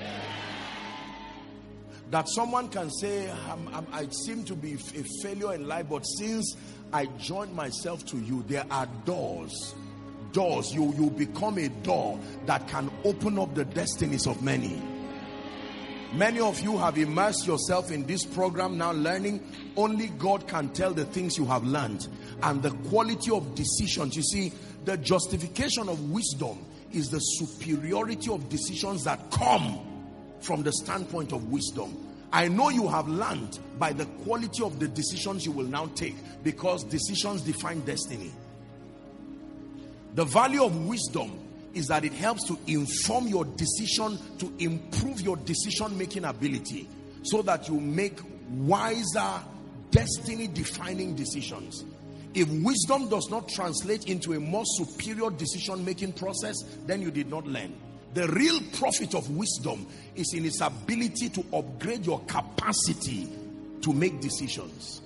That someone can say, I seem to be a failure in life, but since I joined myself to you, there are doors. You become a door that can open up the destinies of many. Many of you have immersed yourself in this program now, learning. Only God can tell the things you have learned and the quality of decisions. You see, the justification of wisdom is the superiority of decisions that come from the standpoint of wisdom. I know you have learned by the quality of the decisions you will now take, because decisions define destiny. The value of wisdom is that it helps to inform your decision, to improve your decision-making ability, so that you make wiser, destiny-defining decisions. If wisdom does not translate into a more superior decision-making process, then you did not learn. The real profit of wisdom is in its ability to upgrade your capacity to make decisions.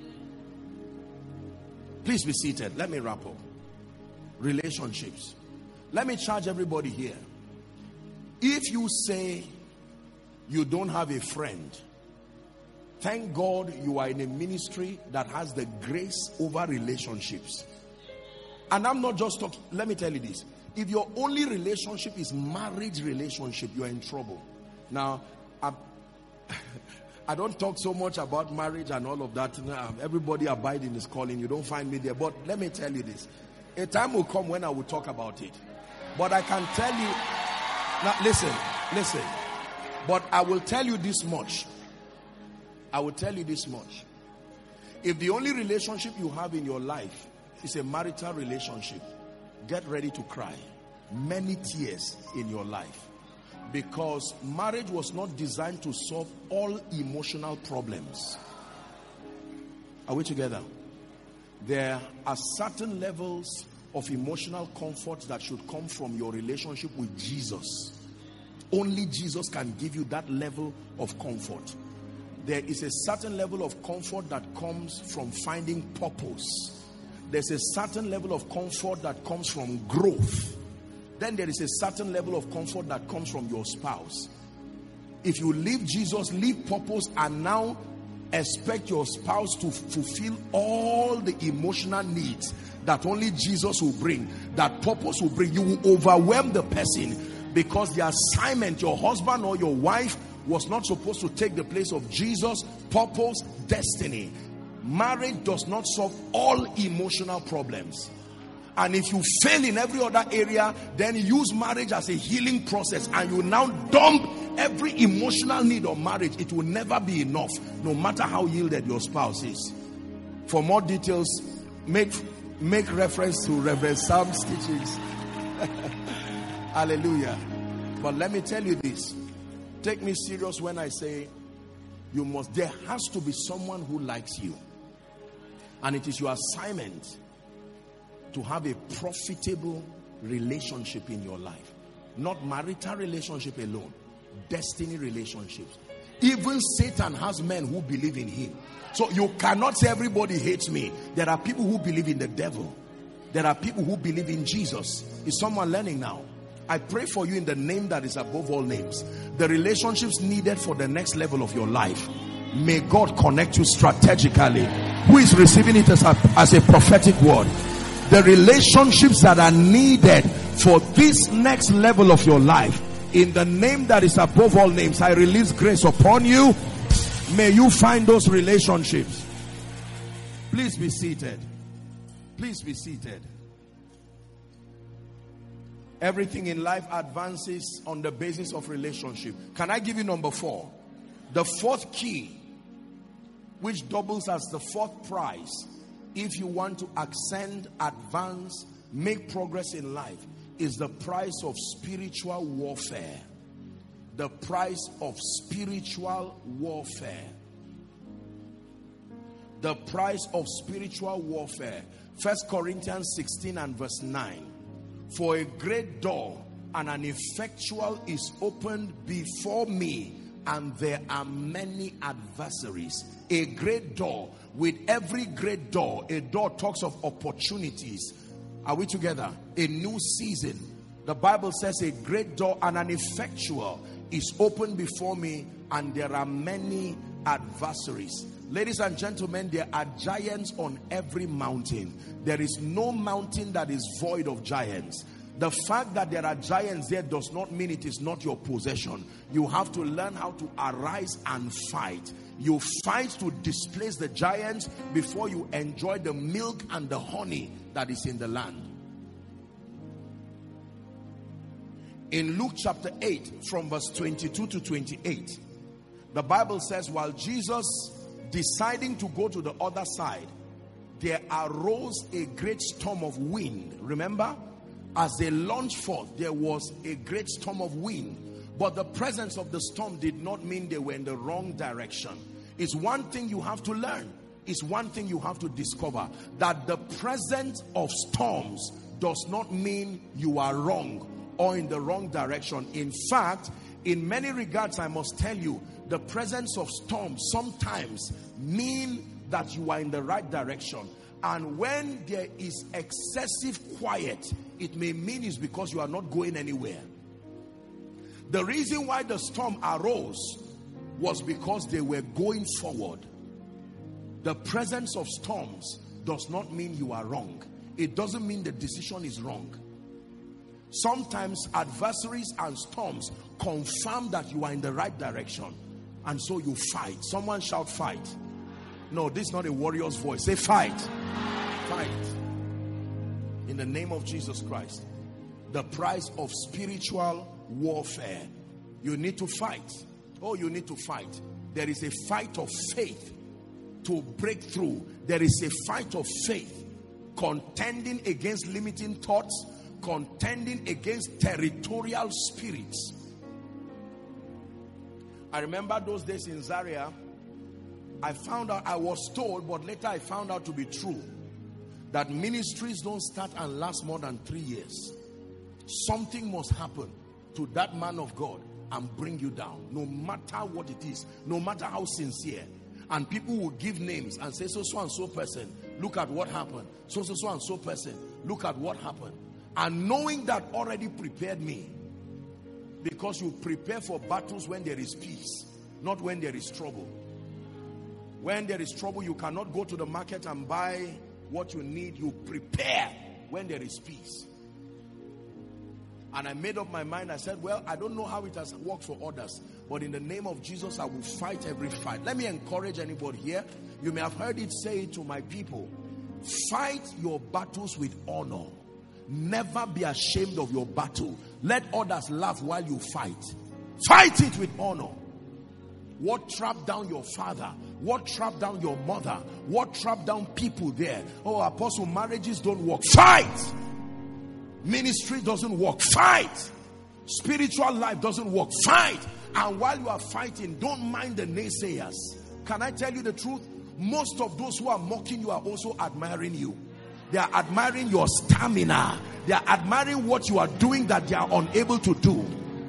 Please be seated. Let me wrap up. Relationships. Let me charge everybody here. If you say you don't have a friend, thank God you are in a ministry that has the grace over relationships. And I'm not just talking, let me tell you this. If your only relationship is marriage relationship, you're in trouble. Now, I don't talk so much about marriage and all of that. Everybody abide in his calling. You don't find me there. But let me tell you this. A time will come when I will talk about it. But I can tell you, now listen. But I will tell you this much. If the only relationship you have in your life is a marital relationship, get ready to cry. Many tears in your life. Because marriage was not designed to solve all emotional problems. Are we together? There are certain levels of emotional comfort that should come from your relationship with Jesus. Only Jesus can give you that level of comfort. There is a certain level of comfort that comes from finding purpose. There's a certain level of comfort that comes from growth. Then there is a certain level of comfort that comes from your spouse. If you leave Jesus, leave purpose, and now expect your spouse to fulfill all the emotional needs that only Jesus will bring, that purpose will bring, you will overwhelm the person, because the assignment, your husband or your wife, was not supposed to take the place of Jesus, purpose, destiny. Marriage does not solve all emotional problems. And if you fail in every other area, then use marriage as a healing process, and you now dump every emotional need of marriage. It will never be enough, no matter how yielded your spouse is. For more details, make reference to Reverend Sam's teachings. Hallelujah. But let me tell you this. Take me serious when I say there has to be someone who likes you. And it is your assignment to have a profitable relationship in your life. Not marital relationship alone. Destiny relationships. Even Satan has men who believe in him. So you cannot say everybody hates me. There are people who believe in the devil. There are people who believe in Jesus. Is someone learning now? I pray for you in the name that is above all names. The relationships needed for the next level of your life, may God connect you strategically. Who is receiving it as a prophetic word? The relationships that are needed for this next level of your life, in the name that is above all names, I release grace upon you. May you find those relationships. Please be seated. Please be seated. Everything in life advances on the basis of relationship. Can I give you number 4? The fourth key, which doubles as the fourth prize, if you want to ascend, advance, make progress in life, is the price of spiritual warfare. The price of spiritual warfare. The price of spiritual warfare. 1 Corinthians 16 and verse 9. For a great door and an effectual is opened before me, and there are many adversaries. A great door. With every great door, a door talks of opportunities. Are we together? A new season. The Bible says a great door and an effectual is open before me, and there are many adversaries. Ladies and gentlemen, there are giants on every mountain. There is no mountain that is void of giants. The fact that there are giants there does not mean it is not your possession. You have to learn how to arise and fight. You fight to displace the giants before you enjoy the milk and the honey that is in the land. In Luke chapter 8, from verse 22 to 28, the Bible says, while Jesus deciding to go to the other side, there arose a great storm of wind. Remember? As they launched forth, there was a great storm of wind. But the presence of the storm did not mean they were in the wrong direction. It's one thing you have to learn. It's one thing you have to discover. That the presence of storms does not mean you are wrong or in the wrong direction. In fact, in many regards, I must tell you, the presence of storms sometimes mean that you are in the right direction. And when there is excessive quiet, it may mean it's because you are not going anywhere. The reason why the storm arose was because they were going forward. The presence of storms does not mean you are wrong. It doesn't mean the decision is wrong. Sometimes adversaries and storms confirm that you are in the right direction, and so you fight. Someone shout fight. No, this is not a warrior's voice. Say fight. Fight. In the name of Jesus Christ. The price of spiritual warfare. You need to fight. Oh, you need to fight. There is a fight of faith to break through. There is a fight of faith, contending against limiting thoughts, contending against territorial spirits. I remember those days in Zaria. I found out, I was told, but later I found out to be true, that ministries don't start and last more than 3 years. Something must happen to that man of God and bring you down, no matter what it is, no matter how sincere. And people will give names and say, so and so person, look at what happened. So and so person, look at what happened. And knowing that already prepared me, because you prepare for battles when there is peace, not when there is trouble. When there is trouble, you cannot go to the market and buy what you need. You prepare when there is peace. And I made up my mind. I said, well, I don't know how it has worked for others, but in the name of Jesus, I will fight every fight. Let me encourage anybody here. You may have heard it say to my people, fight your battles with honor. Never be ashamed of your battle. Let others laugh while you fight. Fight it with honor. What trapped down your father? What trapped down your mother? What trapped down people there? Oh, apostle, marriages don't work. Fight! Ministry doesn't work. Fight! Spiritual life doesn't work. Fight! And while you are fighting, don't mind the naysayers. Can I tell you the truth? Most of those who are mocking you are also admiring you. They are admiring your stamina. They are admiring what you are doing that they are unable to do.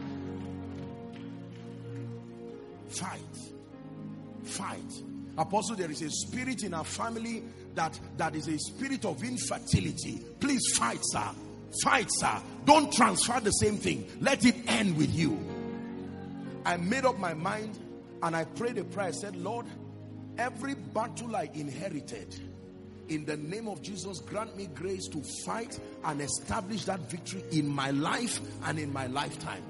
Fight. Fight. Apostle, there is a spirit in our family that is a spirit of infertility. Please fight, sir. Fight, sir. Don't transfer the same thing. Let it end with you. I made up my mind and I prayed a prayer. I said, Lord, every battle I inherited, in the name of Jesus, grant me grace to fight and establish that victory in my life and in my lifetime.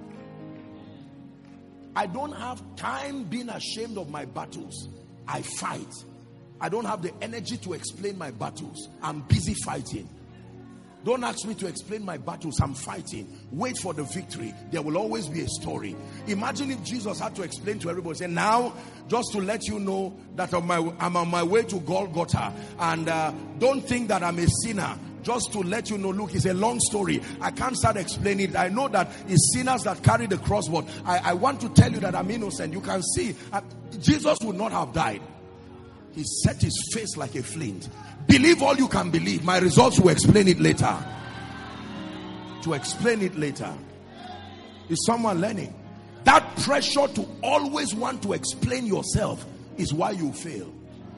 I don't have time being ashamed of my battles. I fight. I don't have the energy to explain my battles. I'm busy fighting. Don't ask me to explain my battles. I'm fighting. Wait for the victory. There will always be a story. Imagine if Jesus had to explain to everybody, say, now, just to let you know that I'm on my way to Golgotha. And don't think that I'm a sinner. Just to let you know, look, it's a long story. I can't start explaining it. I know that it's sinners that carry the cross, but I want to tell you that I'm innocent. You can see, Jesus would not have died. He set his face like a flint. Believe all you can believe. My results will explain it later. To explain it later. Is someone learning? That pressure to always want to explain yourself is why you fail.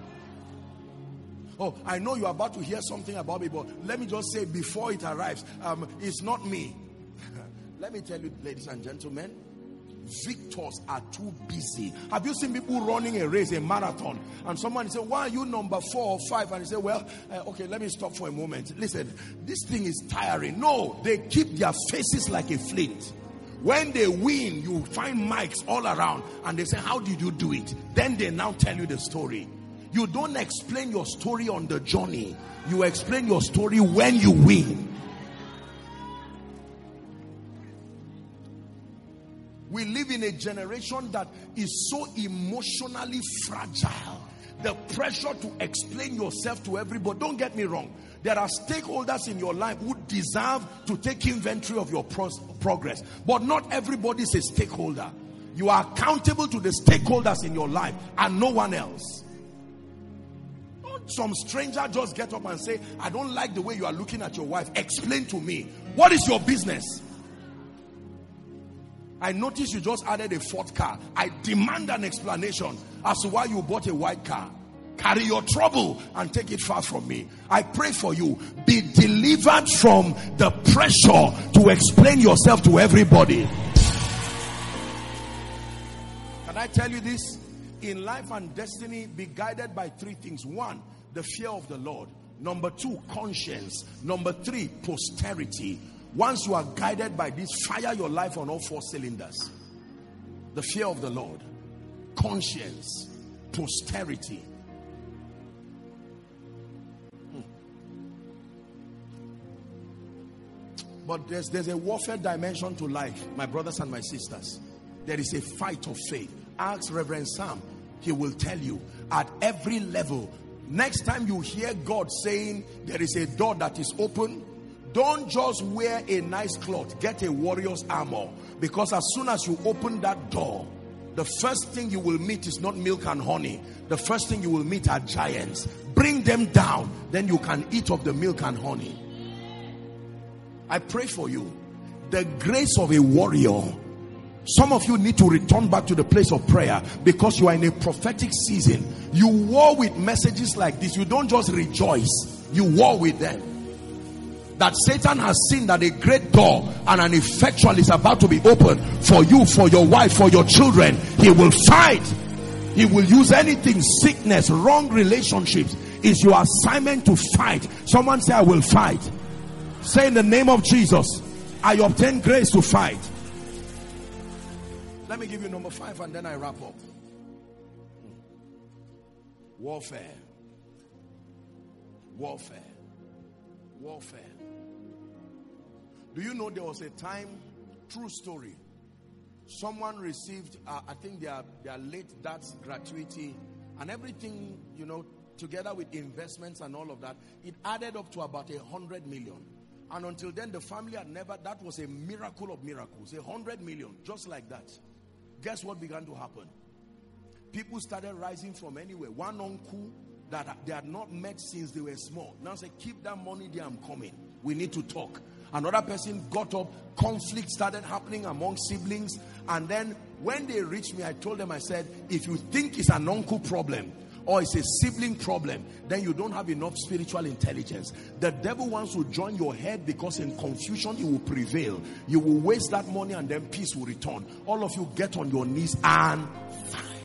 Oh, I know you're about to hear something about me, but let me just say before it arrives, it's not me. Let me tell you, ladies and gentlemen, victors are too busy. Have you seen people running a race, a marathon, and someone say, why are you number 4 or 5? And you say, well, okay, let me stop for a moment. Listen, this thing is tiring. No, they keep their faces like a flint. When they win, you find mics all around and they say, how did you do it? Then they now tell you the story. You don't explain your story on the journey. You explain your story when you win. We live in a generation that is so emotionally fragile. The pressure to explain yourself to everybody. Don't get me wrong. There are stakeholders in your life who deserve to take inventory of your progress. But not everybody is a stakeholder. You are accountable to the stakeholders in your life and no one else. Not some stranger just get up and say, I don't like the way you are looking at your wife. Explain to me. What is your business? I noticed you just added a 4th car. I demand an explanation as to why you bought a white car. Carry your trouble and take it far from me. I pray for you. Be delivered from the pressure to explain yourself to everybody. Can I tell you this? In life and destiny, be guided by 3 things. 1, the fear of the Lord. Number 2, conscience. Number 3, posterity. Once you are guided by this, fire your life on all 4 cylinders. The fear of the Lord, conscience, posterity. But there's a warfare dimension to life, my brothers and my sisters. There is a fight of faith. Ask Reverend Sam. He will tell you at every level. Next time you hear God saying there is a door that is open, don't just wear a nice cloth. Get a warrior's armor. Because as soon as you open that door, the first thing you will meet is not milk and honey. The first thing you will meet are giants. Bring them down. Then you can eat of the milk and honey. I pray for you. The grace of a warrior. Some of you need to return back to the place of prayer because you are in a prophetic season. You war with messages like this. You don't just rejoice. You war with them. That Satan has seen that a great door and an effectual is about to be opened for you, for your wife, for your children. He will fight. He will use anything. Sickness, wrong relationships is your assignment to fight. Someone say, I will fight. Say, in the name of Jesus, I obtain grace to fight. Let me give you number 5 and then I wrap up. Warfare. Warfare. Warfare. Do you know there was a time, true story, someone received, I think their late dad's gratuity and everything, you know, together with investments and all of that, it added up to about 100 million. And until then, the family had never, that was a miracle of miracles, 100 million, just like that. Guess what began to happen? People started rising from anywhere. One uncle that they had not met since they were small now said, keep that money there, I'm coming. We need to talk. Another person got up, conflict started happening among siblings. And then when they reached me, I told them, I said, if you think it's an uncle problem or it's a sibling problem, then you don't have enough spiritual intelligence. The devil wants to join your head because in confusion he will prevail. You will waste that money and then peace will return. All of you get on your knees and fight.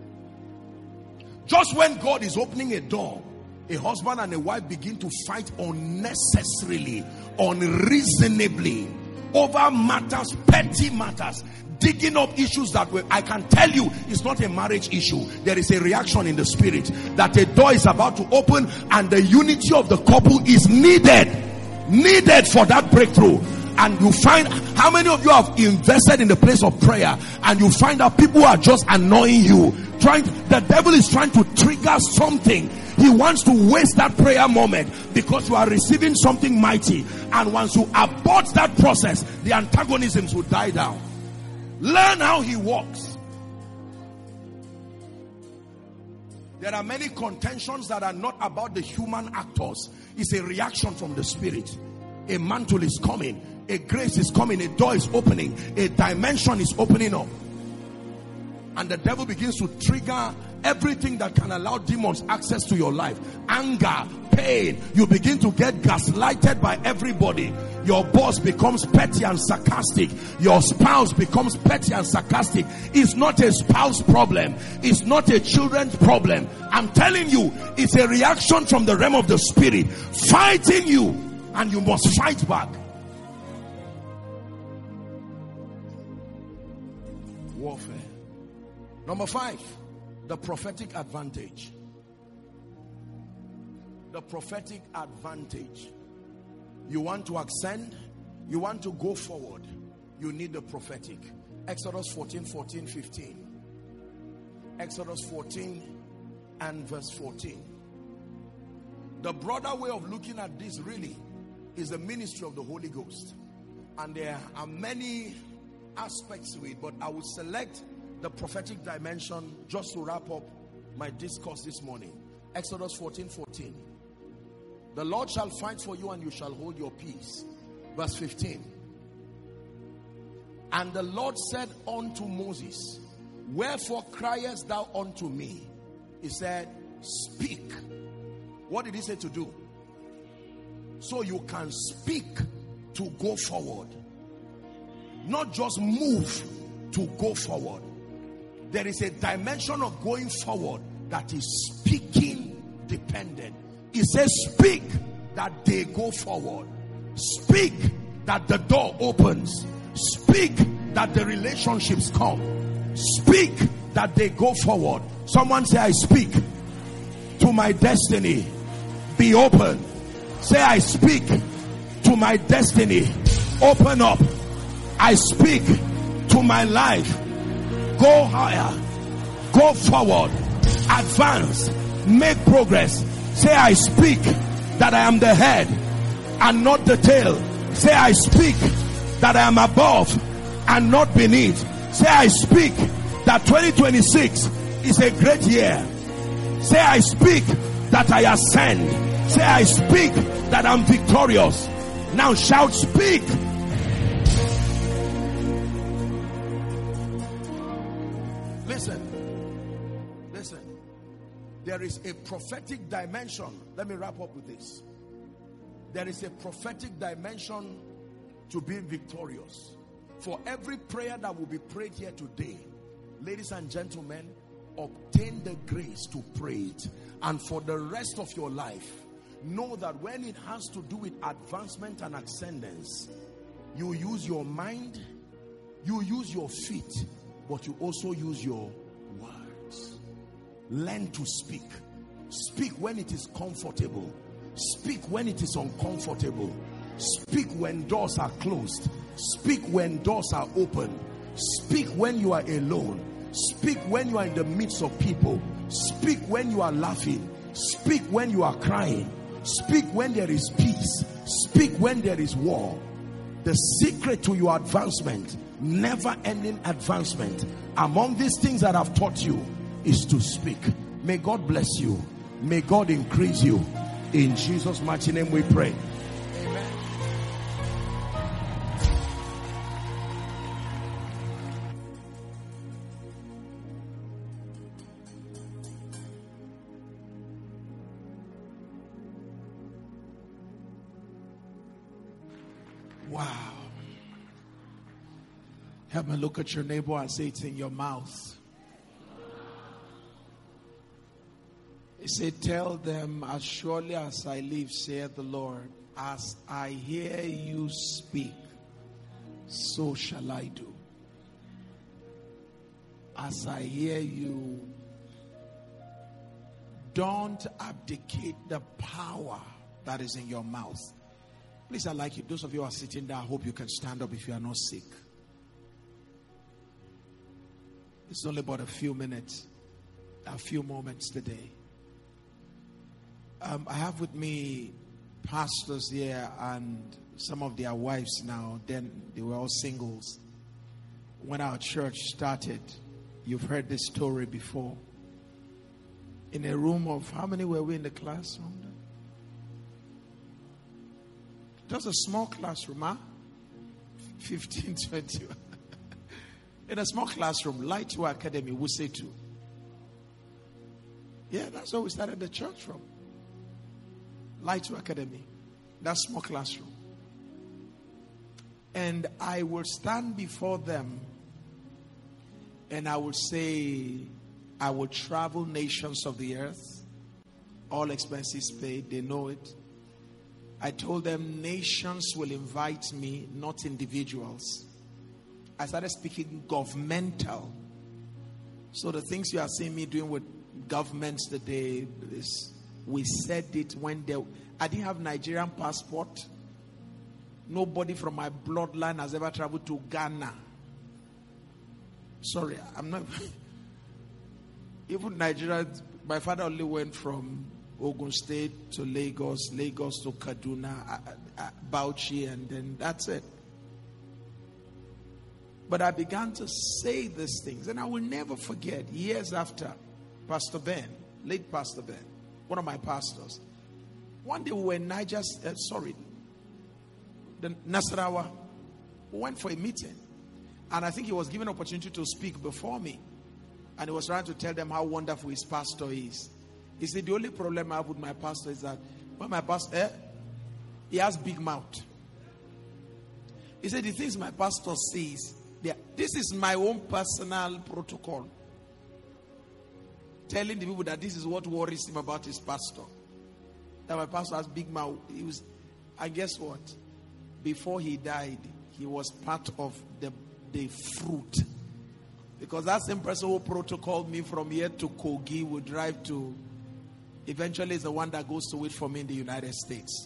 Just when God is opening a door, a husband and a wife begin to fight unnecessarily, unreasonably, over matters, petty matters, digging up issues that I can tell you it's not a marriage issue. There is a reaction in the spirit that a door is about to open and the unity of the couple is needed for that breakthrough. And you find, how many of you have invested in the place of prayer and you find out people are just annoying you, the devil is trying to trigger something. He wants to waste that prayer moment because you are receiving something mighty. And once you abort that process, the antagonisms will die down. Learn how he works. There are many contentions that are not about the human actors. It's a reaction from the spirit. A mantle is coming. A grace is coming, a door is opening, a dimension is opening up. And the devil begins to trigger everything that can allow demons access to your life. Anger, pain. You begin to get gaslighted by everybody. Your boss becomes petty and sarcastic. Your spouse becomes petty and sarcastic. It's not a spouse problem. It's not a children's problem. I'm telling you, it's a reaction from the realm of the spirit fighting you, and you must fight back. Warfare. Number 5, the prophetic advantage. The prophetic advantage. You want to ascend, you want to go forward, you need the prophetic. Exodus 14:15. Exodus 14 and verse 14. The broader way of looking at this really is the ministry of the Holy Ghost. And there are many aspects to it, but I will select the prophetic dimension just to wrap up my discourse this morning. Exodus 14:14. The Lord shall fight for you and you shall hold your peace. Verse 15. And the Lord said unto Moses, wherefore criest thou unto me? He said, speak. What did he say to do? So you can speak to go forward. Not just move to go forward. There is a dimension of going forward that is speaking dependent. He says speak that they go forward. Speak that the door opens. Speak that the relationships come. Speak that they go forward. Someone say, I speak to my destiny. Be open. Say, I speak to my destiny. Open up. I speak to my life. Go higher. Go forward. Advance. Make progress. Say, I speak that I am the head and not the tail. Say, I speak that I am above and not beneath. Say, I speak that 2026 is a great year. Say, I speak that I ascend. Say, I speak that I'm victorious. Now shout, speak. Listen. There is a prophetic dimension. Let me wrap up with this. There is a prophetic dimension to being victorious. For every prayer that will be prayed here today, ladies and gentlemen, obtain the grace to pray it. And for the rest of your life, know that when it has to do with advancement and ascendance, you use your mind, you use your feet, but you also use your words. Learn to speak. Speak when it is comfortable. Speak when it is uncomfortable. Speak when doors are closed. Speak when doors are open. Speak when you are alone. Speak when you are in the midst of people. Speak when you are laughing. Speak when you are crying. Speak when there is peace. Speak when there is war. The secret to your advancement, never ending advancement, among these things that I've taught you, is to speak. May God bless you. May God increase you. In Jesus' mighty name we pray. Amen. Wow. Help me look at your neighbor and say, it's in your mouth. He said, tell them, as surely as I live, saith the Lord, as I hear you speak, so shall I do. As I hear you, don't abdicate the power that is in your mouth. Please, I'd like you, those of you who are sitting there, I hope you can stand up if you are not sick. It's only about a few minutes, a few moments today. I have with me pastors here and some of their wives now. Then they were all singles. When our church started, you've heard this story before. In a room of, how many were we in the classroom? Just a small classroom, huh? 15, 20. In a small classroom, Light to Academy, we say 2. Yeah, that's where we started the church from. Light to Academy. That small classroom. And I will stand before them and I will say, I will travel nations of the earth. All expenses paid. They know it. I told them nations will invite me, not individuals. I started speaking governmental. So the things you are seeing me doing with governments today, we said it when I didn't have Nigerian passport. Nobody from my bloodline has ever traveled to Ghana. Sorry, I'm not. Even Nigeria, my father only went from Ogun State to Lagos, Lagos to Kaduna, Bauchi, and then that's it. But I began to say these things, and I will never forget, years after, Pastor Ben, late Pastor Ben, one of my pastors, one day we were in Niger, the Nasarawa, we went for a meeting, and I think he was given an opportunity to speak before me, and he was trying to tell them how wonderful his pastor is. He said, the only problem I have with my pastor is that when my pastor, he has big mouth. He said, the things my pastor says, this is my own personal protocol. Telling the people that this is what worries him about his pastor. That my pastor has big mouth. And guess what? Before he died, he was part of the fruit. Because that same person who protocoled me from here to Kogi would drive to, eventually is the one that goes to wait for me in the United States.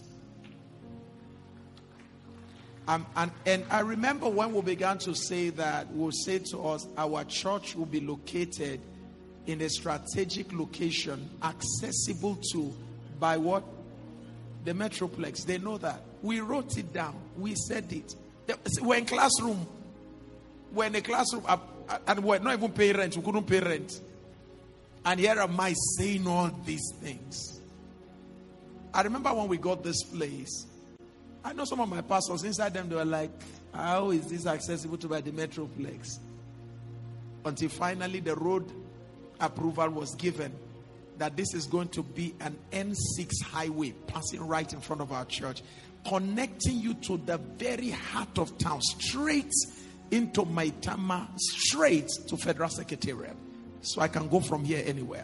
And I remember when we began to say that, we'll say to us, our church will be located in a strategic location, accessible to, by what? The Metroplex. They know that. We wrote it down. We said it. We're in classroom. We're in a classroom. And we're not even paying rent. We couldn't pay rent. And here am I saying all these things. I remember when we got this place, I know some of my pastors inside them, they were like, how is this accessible to by the Metroplex? Until finally the road approval was given that this is going to be an N6 highway passing right in front of our church, connecting you to the very heart of town, straight into Maitama, straight to Federal Secretariat. So I can go from here anywhere.